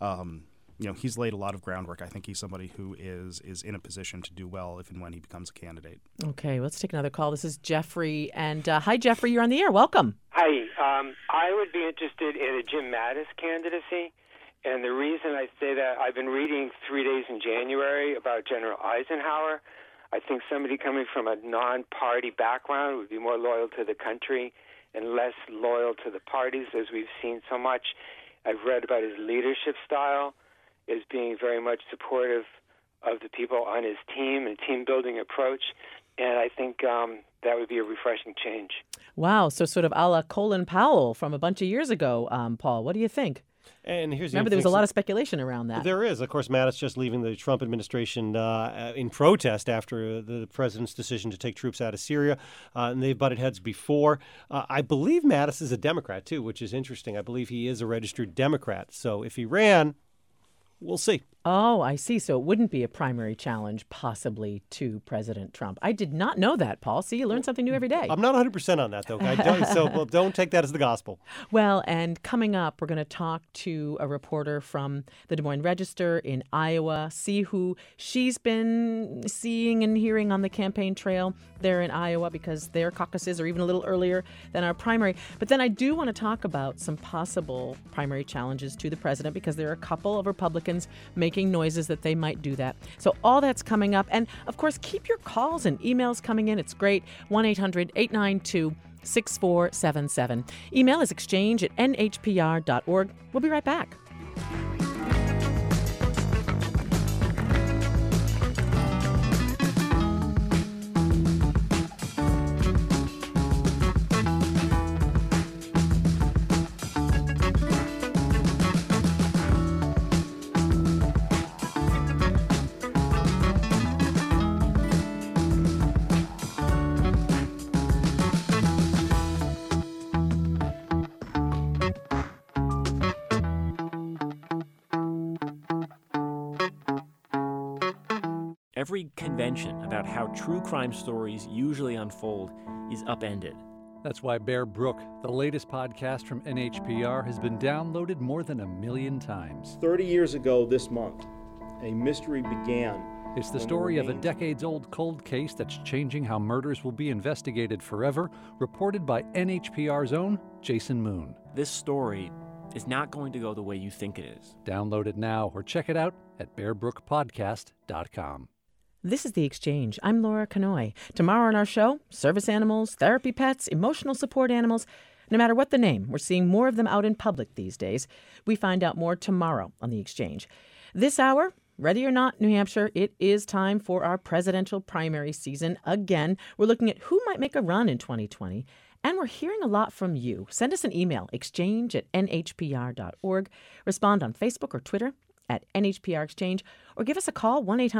he's laid a lot of groundwork. I think he's somebody who is in a position to do well if and when he becomes a candidate. Okay, let's take another call. This is Jeffrey. And hi, Jeffrey. You're on the air. Welcome. Hi. I would be interested in a Jim Mattis candidacy. And the reason I say that, I've been reading 3 Days in January about General Eisenhower. I think somebody coming from a non-party background would be more loyal to the country and less loyal to the parties, as we've seen so much. I've read about his leadership style, is being very much supportive of the people on his team and team-building approach. And I think that would be a refreshing change. Wow. So sort of a la Colin Powell from a bunch of years ago, Paul. What do you think? And here's Remember, there was a lot of speculation around that. There is. Of course, Mattis just leaving the Trump administration in protest after the president's decision to take troops out of Syria. And they've butted heads before. I believe Mattis is a Democrat, too, which is interesting. I believe he is a registered Democrat. So if he ran... we'll see. Oh, I see. So it wouldn't be a primary challenge, possibly, to President Trump. I did not know that, Paul. See, you learn something new every day. I'm not 100% on that, though. Don't take that as the gospel. Well, and coming up, we're going to talk to a reporter from the Des Moines Register in Iowa, see who she's been seeing and hearing on the campaign trail there in Iowa, because their caucuses are even a little earlier than our primary. But then I do want to talk about some possible primary challenges to the president, because there are a couple of Republicans making noises that they might do that. So all that's coming up. And, of course, keep your calls and emails coming in. It's great. 1-800-892-6477. Email is exchange@nhpr.org. We'll be right back. Every convention about how true crime stories usually unfold is upended. That's why Bear Brook, the latest podcast from NHPR, has been downloaded more than 1 million times. 30 years ago this month, a mystery began It's the story of a decades-old cold case that's changing how murders will be investigated forever, reported by NHPR's own Jason Moon. This story is not going to go the way you think it is. Download it now or check it out at bearbrookpodcast.com. This is The Exchange. I'm Laura Kanoy. Tomorrow on our show, service animals, therapy pets, emotional support animals. No matter what the name, we're seeing more of them out in public these days. We find out more tomorrow on The Exchange. This hour, ready or not, New Hampshire, it is time for our presidential primary season again. We're looking at who might make a run in 2020. And we're hearing a lot from you. Send us an email, exchange@nhpr.org. Respond on Facebook or Twitter at NHPR Exchange, or give us a call,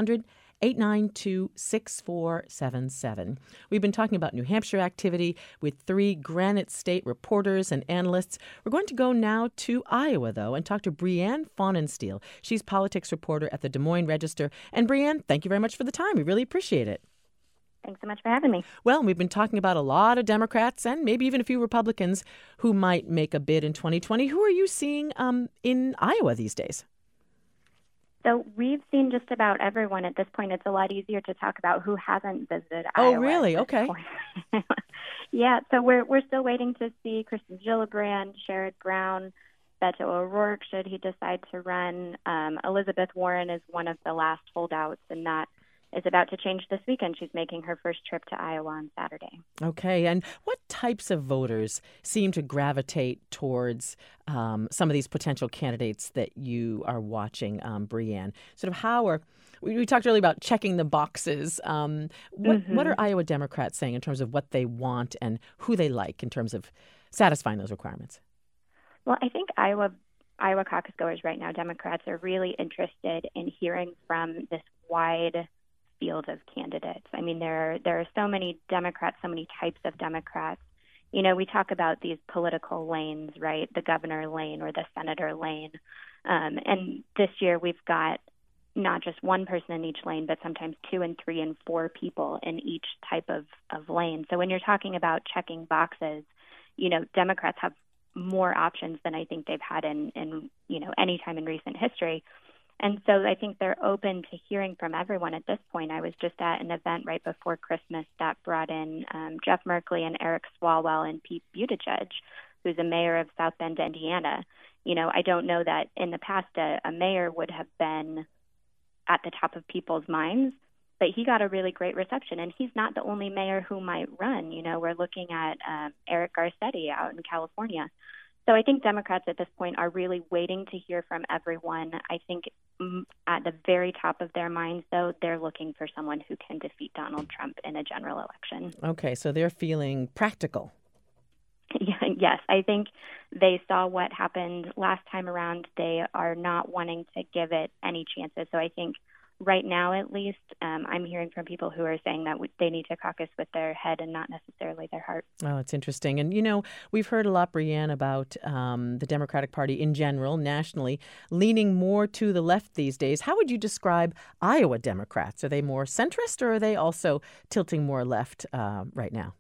1-800-892-6477. We've been talking about New Hampshire activity with 3 Granite State reporters and analysts. We're going to go now to Iowa, though, and talk to Brianne Faunensteel. She's politics reporter at the Des Moines Register. And Brianne, thank you very much for the time. We really appreciate it. Thanks so much for having me. Well, we've been talking about a lot of Democrats and maybe even a few Republicans who might make a bid in 2020. Who are you seeing in Iowa these days? So we've seen just about everyone at this point. It's a lot easier to talk about who hasn't visited Iowa. Oh, really? Okay. Yeah, so we're still waiting to see Kristen Gillibrand, Sherrod Brown, Beto O'Rourke, should he decide to run. Elizabeth Warren is one of the last holdouts, and that is about to change this weekend. She's making her first trip to Iowa on Saturday. Okay, and what types of voters seem to gravitate towards some of these potential candidates that you are watching, Brianne? Sort of how are, we talked earlier about checking the boxes. What are Iowa Democrats saying in terms of what they want and who they like in terms of satisfying those requirements? Well, I think Iowa caucus goers right now, Democrats, are really interested in hearing from this wide field of candidates. I mean, there are so many Democrats, so many types of Democrats. You know, we talk about these political lanes, right? The governor lane or the senator lane. And this year we've got not just one person in each lane, but sometimes 2 and 3 and 4 people in each type of lane. So when you're talking about checking boxes, you know, Democrats have more options than I think they've had in you know, any time in recent history. And so I think they're open to hearing from everyone at this point. I was just at an event right before Christmas that brought in Jeff Merkley and Eric Swalwell and Pete Buttigieg, who's a mayor of South Bend, Indiana. You know, I don't know that in the past a mayor would have been at the top of people's minds, but he got a really great reception. And he's not the only mayor who might run. You know, we're looking at Eric Garcetti out in California. So I think Democrats at this point are really waiting to hear from everyone. I think at the very top of their minds, though, they're looking for someone who can defeat Donald Trump in a general election. Okay, so they're feeling practical. Yes, I think they saw what happened last time around. They are not wanting to give it any chances. So I think right now, at least, I'm hearing from people who are saying that they need to caucus with their head and not necessarily their heart. Oh, it's interesting. And, you know, we've heard a lot, Brianne, about the Democratic Party in general, nationally, leaning more to the left these days. How would you describe Iowa Democrats? Are they more centrist, or are they also tilting more left right now?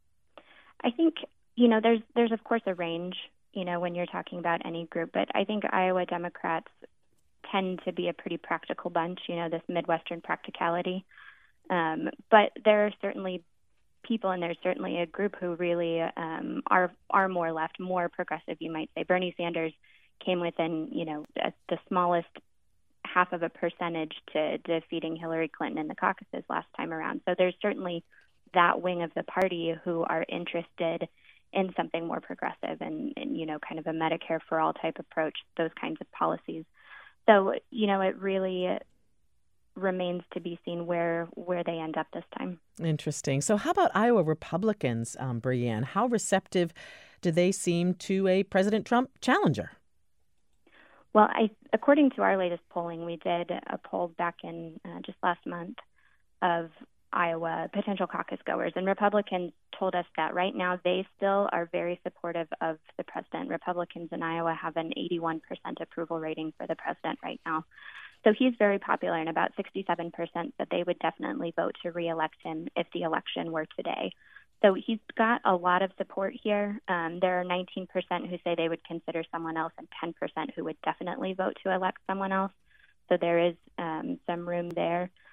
I think, you know, there's of course a range, you know, when you're talking about any group, but I think Iowa Democrats tend to be a pretty practical bunch, you know, this Midwestern practicality. But there are certainly people, and there's certainly a group who really are more left, more progressive, you might say. Bernie Sanders came within, you know, the smallest half of a percentage to defeating Hillary Clinton in the caucuses last time around. So there's certainly that wing of the party who are interested in something more progressive and you know, kind of a Medicare for all type approach, those kinds of policies. So, you know, it really remains to be seen where they end up this time. Interesting. So how about Iowa Republicans, Brianne? How receptive do they seem to a President Trump challenger? Well, according to our latest polling, we did a poll back in just last month of Iowa potential caucus goers, and Republicans told us that right now they still are very supportive of the president. Republicans in Iowa have an 81% approval rating for the president right now. So he's very popular, and about 67% that they would definitely vote to reelect him if the election were today. So he's got a lot of support here. There are 19% who say they would consider someone else and 10% who would definitely vote to elect someone else. So there is some room there.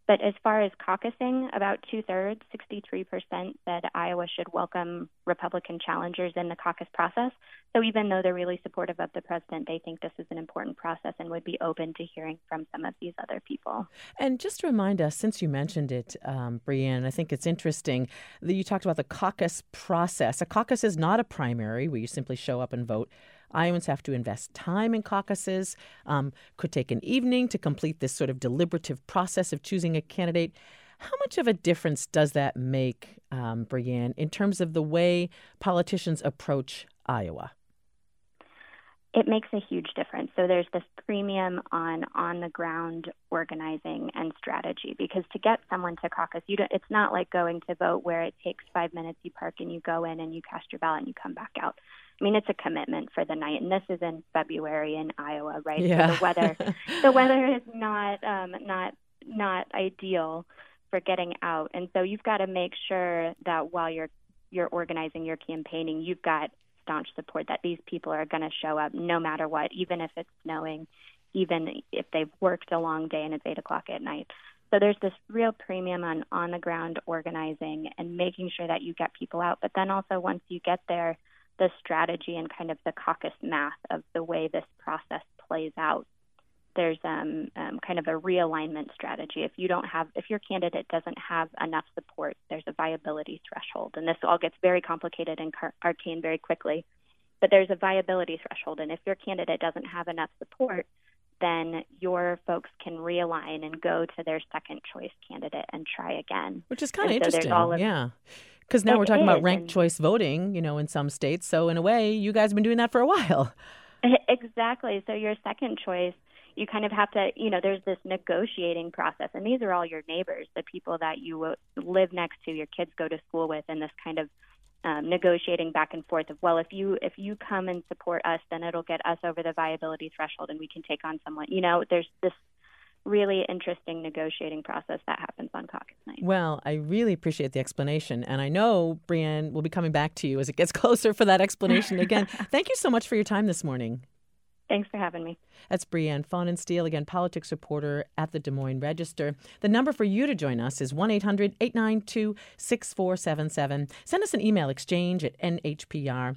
But as far as caucusing, about 2/3, 63%, said Iowa should welcome Republican challengers in the caucus process. So even though they're really supportive of the president, they think this is an important process and would be open to hearing from some of these other people. And just to remind us, since you mentioned it, Brianne, I think it's interesting that you talked about the caucus process. A caucus is not a primary where you simply show up and vote. Iowans have to invest time in caucuses, could take an evening to complete this sort of deliberative process of choosing a candidate. How much of a difference does that make, Brianne, in terms of the way politicians approach Iowa? It makes a huge difference. So there's this premium on the ground organizing and strategy, because to get someone to caucus, it's not like going to vote where it takes 5 minutes, you park and you go in and you cast your ballot and you come back out. I mean, it's a commitment for the night, and this is in February in Iowa, right? Yeah. So the weather is not ideal for getting out, and so you've got to make sure that while you're organizing, you're campaigning, you've got staunch support that these people are going to show up no matter what, even if it's snowing, even if they've worked a long day and it's 8:00 at night. So there's this real premium on the ground organizing and making sure that you get people out. But then also once you get there, the strategy and kind of the caucus math of the way this process plays out. There's kind of a realignment strategy. If your candidate doesn't have enough support, there's a viability threshold. And this all gets very complicated and arcane very quickly. But there's a viability threshold. And if your candidate doesn't have enough support, then your folks can realign and go to their second choice candidate and try again. Which is kind of interesting, yeah. Because now we're talking about ranked choice voting, in some states. So in a way, you guys have been doing that for a while. Exactly. So your second choice, you kind of have to, there's this negotiating process. And these are all your neighbors, the people that you live next to, your kids go to school with, and this kind of negotiating back and forth of, well, if you come and support us, then it'll get us over the viability threshold and we can take on someone. There's this really interesting negotiating process that happens on caucus night. Well, I really appreciate the explanation. And I know, Brianne, we'll be coming back to you as it gets closer for that explanation again. Thank you so much for your time this morning. Thanks for having me. That's Brianne Fahnensteel, again, politics reporter at the Des Moines Register. The number for you to join us is 1-800-892-6477. Send us an email, exchange@nhpr.org.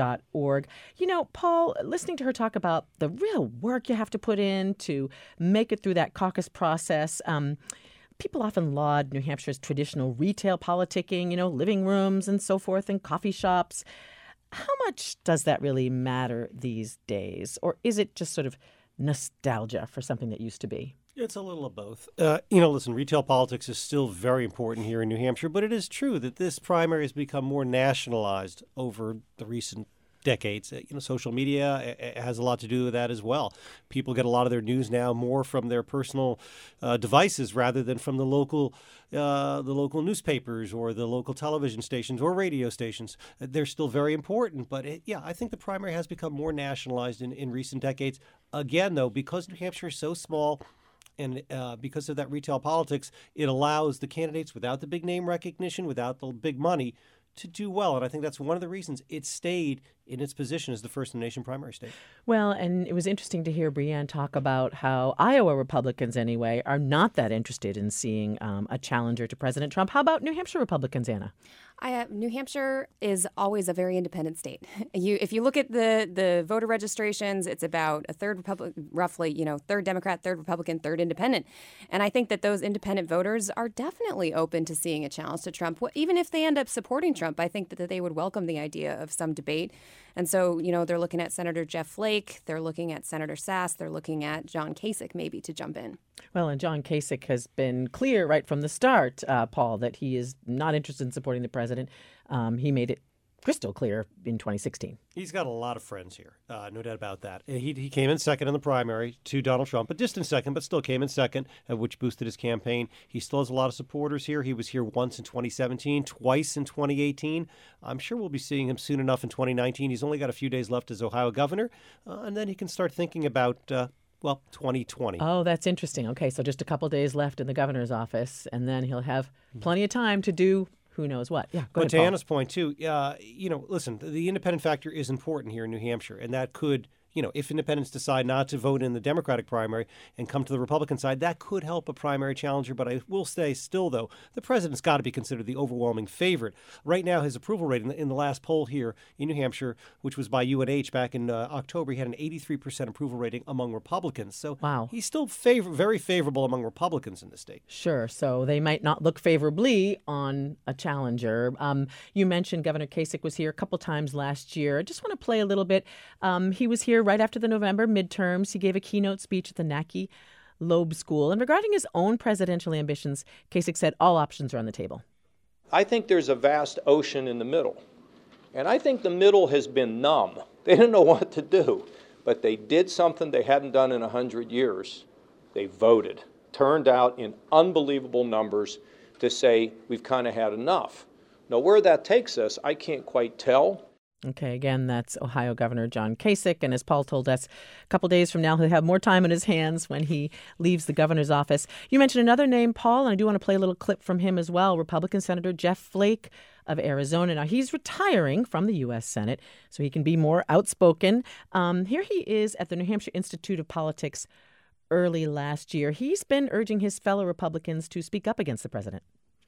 Paul, listening to her talk about the real work you have to put in to make it through that caucus process, people often laud New Hampshire's traditional retail politicking, living rooms and so forth and coffee shops. How much does that really matter these days? Or is it just sort of nostalgia for something that used to be? It's a little of both. Listen, retail politics is still very important here in New Hampshire, but it is true that this primary has become more nationalized over the recent decades. Social media has a lot to do with that as well. People get a lot of their news now more from their personal devices rather than from the local newspapers or the local television stations or radio stations. They're still very important, but I think the primary has become more nationalized in recent decades. Again, though, because New Hampshire is so small, and because of that retail politics, it allows the candidates without the big name recognition, without the big money, to do well. And I think that's one of the reasons it stayed in its position as the first in the nation primary state. Well, and it was interesting to hear Brianne talk about how Iowa Republicans, anyway, are not that interested in seeing a challenger to President Trump. How about New Hampshire Republicans, Anna? New Hampshire is always a very independent state. If you look at the voter registrations, it's about a third roughly, third Democrat, third Republican, third independent. And I think that those independent voters are definitely open to seeing a challenge to Trump. Even if they end up supporting Trump, I think that they would welcome the idea of some debate. And so, they're looking at Senator Jeff Flake, they're looking at Senator Sasse, they're looking at John Kasich maybe to jump in. Well, and John Kasich has been clear right from the start, Paul, that he is not interested in supporting the president. He made it crystal clear in 2016. He's got a lot of friends here, no doubt about that. He came in second in the primary to Donald Trump, a distant second, but still came in second, which boosted his campaign. He still has a lot of supporters here. He was here once in 2017, twice in 2018. I'm sure we'll be seeing him soon enough in 2019. He's only got a few days left as Ohio governor, and then he can start thinking about 2020. Oh, that's interesting. Okay, so just a couple days left in the governor's office, and then he'll have plenty of time to do who knows what. Yeah, go ahead, But to Paul. Anna's point, too, listen, the independent factor is important here in New Hampshire, and that could if independents decide not to vote in the Democratic primary and come to the Republican side, that could help a primary challenger. But I will say still, though, the president's got to be considered the overwhelming favorite. Right now, his approval rating in the last poll here in New Hampshire, which was by UNH back in October, he had an 83% approval rating among Republicans. So he's still very favorable among Republicans in the state. Sure. So they might not look favorably on a challenger. You mentioned Governor Kasich was here a couple times last year. I just want to play a little bit. He was here right after the November midterms. He gave a keynote speech at the Naki Loeb School. And regarding his own presidential ambitions, Kasich said all options are on the table. I think there's a vast ocean in the middle. And I think the middle has been numb. They didn't know what to do. But they did something they hadn't done in 100 years. They voted. Turned out in unbelievable numbers to say we've kind of had enough. Now, where that takes us, I can't quite tell. Okay, again, that's Ohio Governor John Kasich. And as Paul told us, a couple days from now, he'll have more time in his hands when he leaves the governor's office. You mentioned another name, Paul, and I do want to play a little clip from him as well. Republican Senator Jeff Flake of Arizona. Now, he's retiring from the U.S. Senate, so he can be more outspoken. Here he is at the New Hampshire Institute of Politics early last year. He's been urging his fellow Republicans to speak up against the president.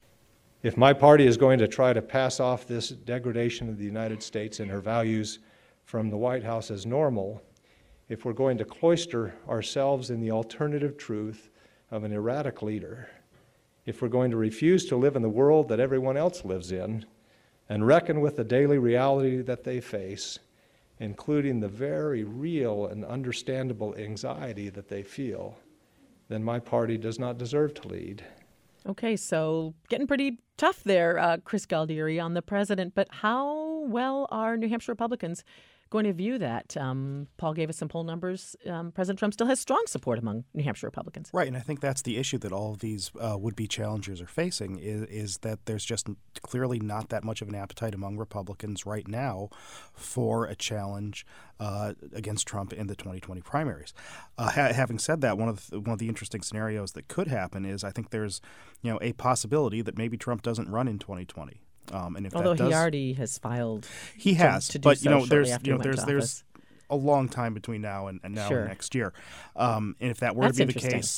If my party is going to try to pass off this degradation of the United States and her values from the White House as normal, if we're going to cloister ourselves in the alternative truth of an erratic leader, if we're going to refuse to live in the world that everyone else lives in and reckon with the daily reality that they face, including the very real and understandable anxiety that they feel, then my party does not deserve to lead. Okay, so getting pretty tough there, Chris Galdieri, on the president. But how well are New Hampshire Republicans going to view that? Paul gave us some poll numbers. President Trump still has strong support among New Hampshire Republicans. Right, and I think that's the issue that all of these would-be challengers are facing is that there's just clearly not that much of an appetite among Republicans right now for a challenge against Trump in the 2020 primaries. Having said that, one of the interesting scenarios that could happen is I think there's a possibility that maybe Trump doesn't run in 2020. And if Although that does, he already has filed, he has. To do but so there's a long time between now and now and next year. And if that were to be the case,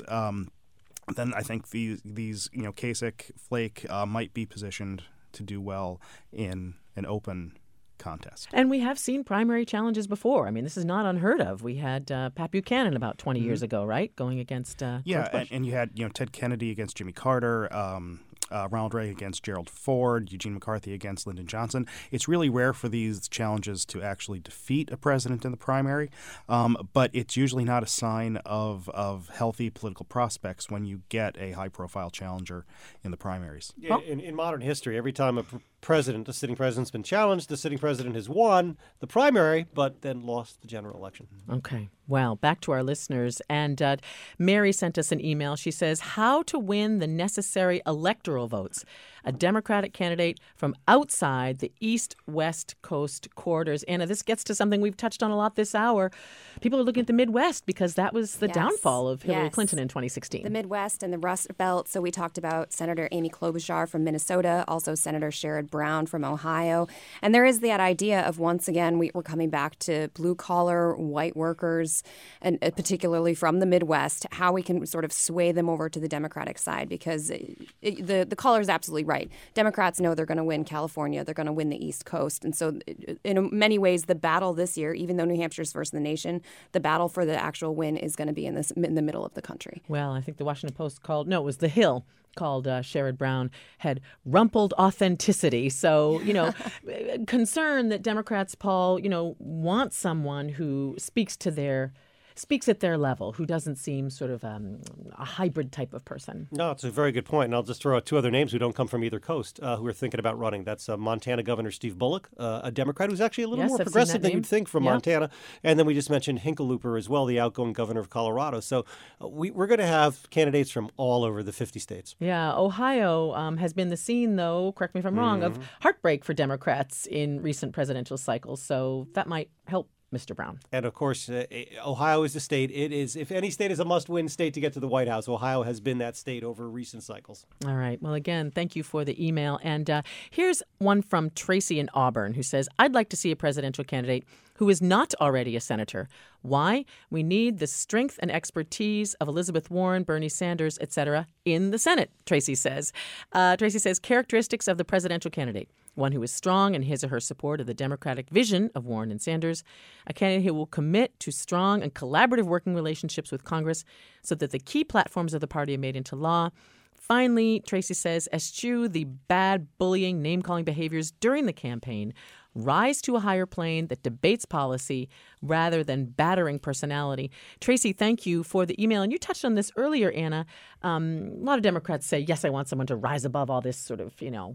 then I think these Kasich, Flake might be positioned to do well in an open contest. And we have seen primary challenges before. I mean, this is not unheard of. We had Pat Buchanan about 20 years ago, right, going against George Bush. And you had Ted Kennedy against Jimmy Carter. Ronald Reagan against Gerald Ford, Eugene McCarthy against Lyndon Johnson. It's really rare for these challenges to actually defeat a president in the primary, but it's usually not a sign of healthy political prospects when you get a high-profile challenger in the primaries. Yeah, in modern history, every time a sitting president's been challenged, the sitting president has won the primary, but then lost the general election. Okay. Well, back to our listeners. And Mary sent us an email. She says, how to win the necessary electoral votes. A Democratic candidate from outside the East-West Coast corridors. Anna, this gets to something we've touched on a lot this hour. People are looking at the Midwest because that was the downfall of Hillary Clinton in 2016. The Midwest and the Rust Belt. So we talked about Senator Amy Klobuchar from Minnesota, also Senator Sherrod Brown from Ohio. And there is that idea of, once again, we're coming back to blue-collar white workers, and particularly from the Midwest, how we can sort of sway them over to the Democratic side, because the caller is absolutely right. Democrats know they're going to win California. They're going to win the East Coast. And so in many ways, the battle this year, even though New Hampshire's first in the nation, the battle for the actual win is going to be in the middle of the country. Well, I think the Washington Post called The Hill called Sherrod Brown had rumpled authenticity. So, concern that Democrats, Paul, want someone who speaks at their level, who doesn't seem sort of a hybrid type of person. No, it's a very good point. And I'll just throw out two other names who don't come from either coast who are thinking about running. That's Montana Governor Steve Bullock, a Democrat who's actually a little more progressive than you'd think from Montana. And then we just mentioned Hickenlooper as well, the outgoing governor of Colorado. So we're going to have candidates from all over the 50 states. Yeah, Ohio has been the scene, though, correct me if I'm wrong, of heartbreak for Democrats in recent presidential cycles. So that might help Mr. Brown. And of course, Ohio is the state. It is, if any state is a must-win state to get to the White House, Ohio has been that state over recent cycles. All right. Well, again, thank you for the email. And here's one from Tracy in Auburn who says, I'd like to see a presidential candidate who is not already a senator. Why? We need the strength and expertise of Elizabeth Warren, Bernie Sanders, etc. in the Senate, Tracy says. Tracy says, characteristics of the presidential candidate. One who is strong in his or her support of the Democratic vision of Warren and Sanders, a candidate who will commit to strong and collaborative working relationships with Congress so that the key platforms of the party are made into law. Finally, Tracy says, eschew the bad bullying, name-calling behaviors during the campaign. Rise to a higher plane that debates policy rather than battering personality. Tracy, thank you for the email. And you touched on this earlier, Anna. A lot of Democrats say, yes, I want someone to rise above all this sort of,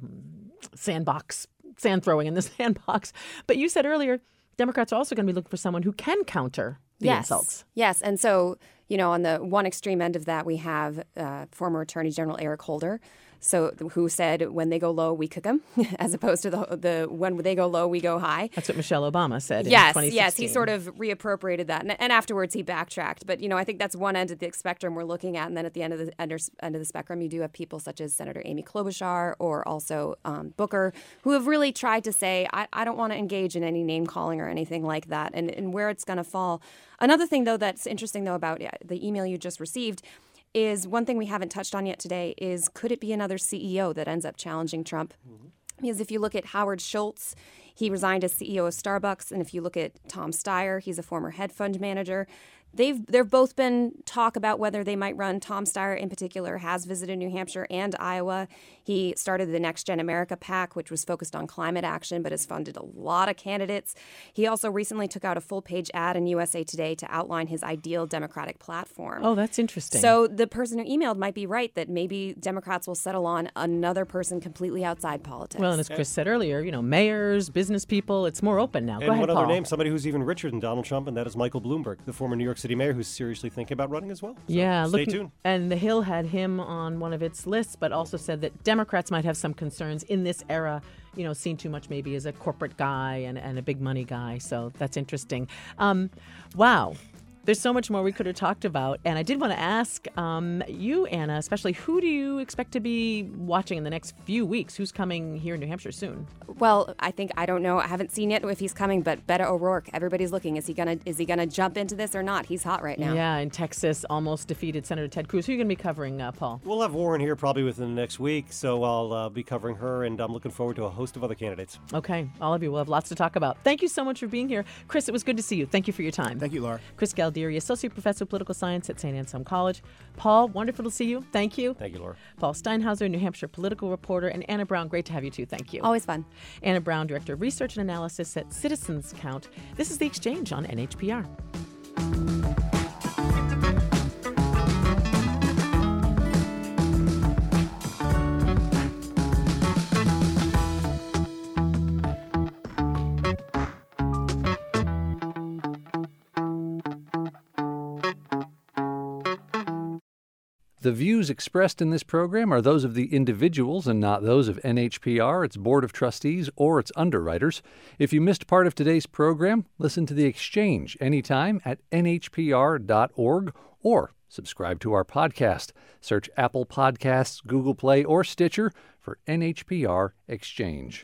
sand throwing in the sandbox. But you said earlier, Democrats are also going to be looking for someone who can counter the insults. Yes. And so, on the one extreme end of that, we have former Attorney General Eric Holder, who said, when they go low, we cook them, as opposed to the when they go low, we go high. That's what Michelle Obama said in 2016. Yes, he sort of reappropriated that. And afterwards, he backtracked. But, I think that's one end of the spectrum we're looking at. And then at the end of the spectrum, you do have people such as Senator Amy Klobuchar or also Booker, who have really tried to say, I don't want to engage in any name-calling or anything like that, and where it's going to fall. Another thing, though, that's interesting, though, about the email you just received is one thing we haven't touched on yet today is, could it be another CEO that ends up challenging Trump? Mm-hmm. Because if you look at Howard Schultz, he resigned as CEO of Starbucks. And if you look at Tom Steyer, he's a former hedge fund manager. There've both been talk about whether they might run. Tom Steyer, in particular, has visited New Hampshire and Iowa. He started the Next Gen America PAC, which was focused on climate action, but has funded a lot of candidates. He also recently took out a full-page ad in USA Today to outline his ideal Democratic platform. Oh, that's interesting. So the person who emailed might be right that maybe Democrats will settle on another person completely outside politics. Well, and as Chris said earlier, mayors, business people, it's more open now. And Go ahead, one Paul. other name, somebody who's even richer than Donald Trump, and that is Michael Bloomberg, the former New York City mayor who's seriously thinking about running as well. So yeah, stay tuned. And The Hill had him on one of its lists, but also said that Democrats might have some concerns in this era, seen too much maybe as a corporate guy and a big money guy. So that's interesting. Wow. There's so much more we could have talked about. And I did want to ask you, Anna, especially, who do you expect to be watching in the next few weeks? Who's coming here in New Hampshire soon? Well, I don't know. I haven't seen yet if he's coming, but Beto O'Rourke, everybody's looking. Is he gonna jump into this or not? He's hot right now. Yeah, in Texas, almost defeated Senator Ted Cruz. Who are you going to be covering, Paul? We'll have Warren here probably within the next week, so I'll be covering her, and I'm looking forward to a host of other candidates. Okay, all of you will have lots to talk about. Thank you so much for being here. Chris, it was good to see you. Thank you for your time. Thank you, Laura. Chris Galdieri, Associate Professor of Political Science at St. Anselm College. Paul, wonderful to see you. Thank you. Thank you, Laura. Paul Steinhauser, New Hampshire political reporter, and Anna Brown, great to have you too. Thank you. Always fun. Anna Brown, Director of Research and Analysis at Citizens Count. This is The Exchange on NHPR. The views expressed in this program are those of the individuals and not those of NHPR, its Board of Trustees, or its underwriters. If you missed part of today's program, listen to The Exchange anytime at nhpr.org or subscribe to our podcast. Search Apple Podcasts, Google Play, or Stitcher for NHPR Exchange.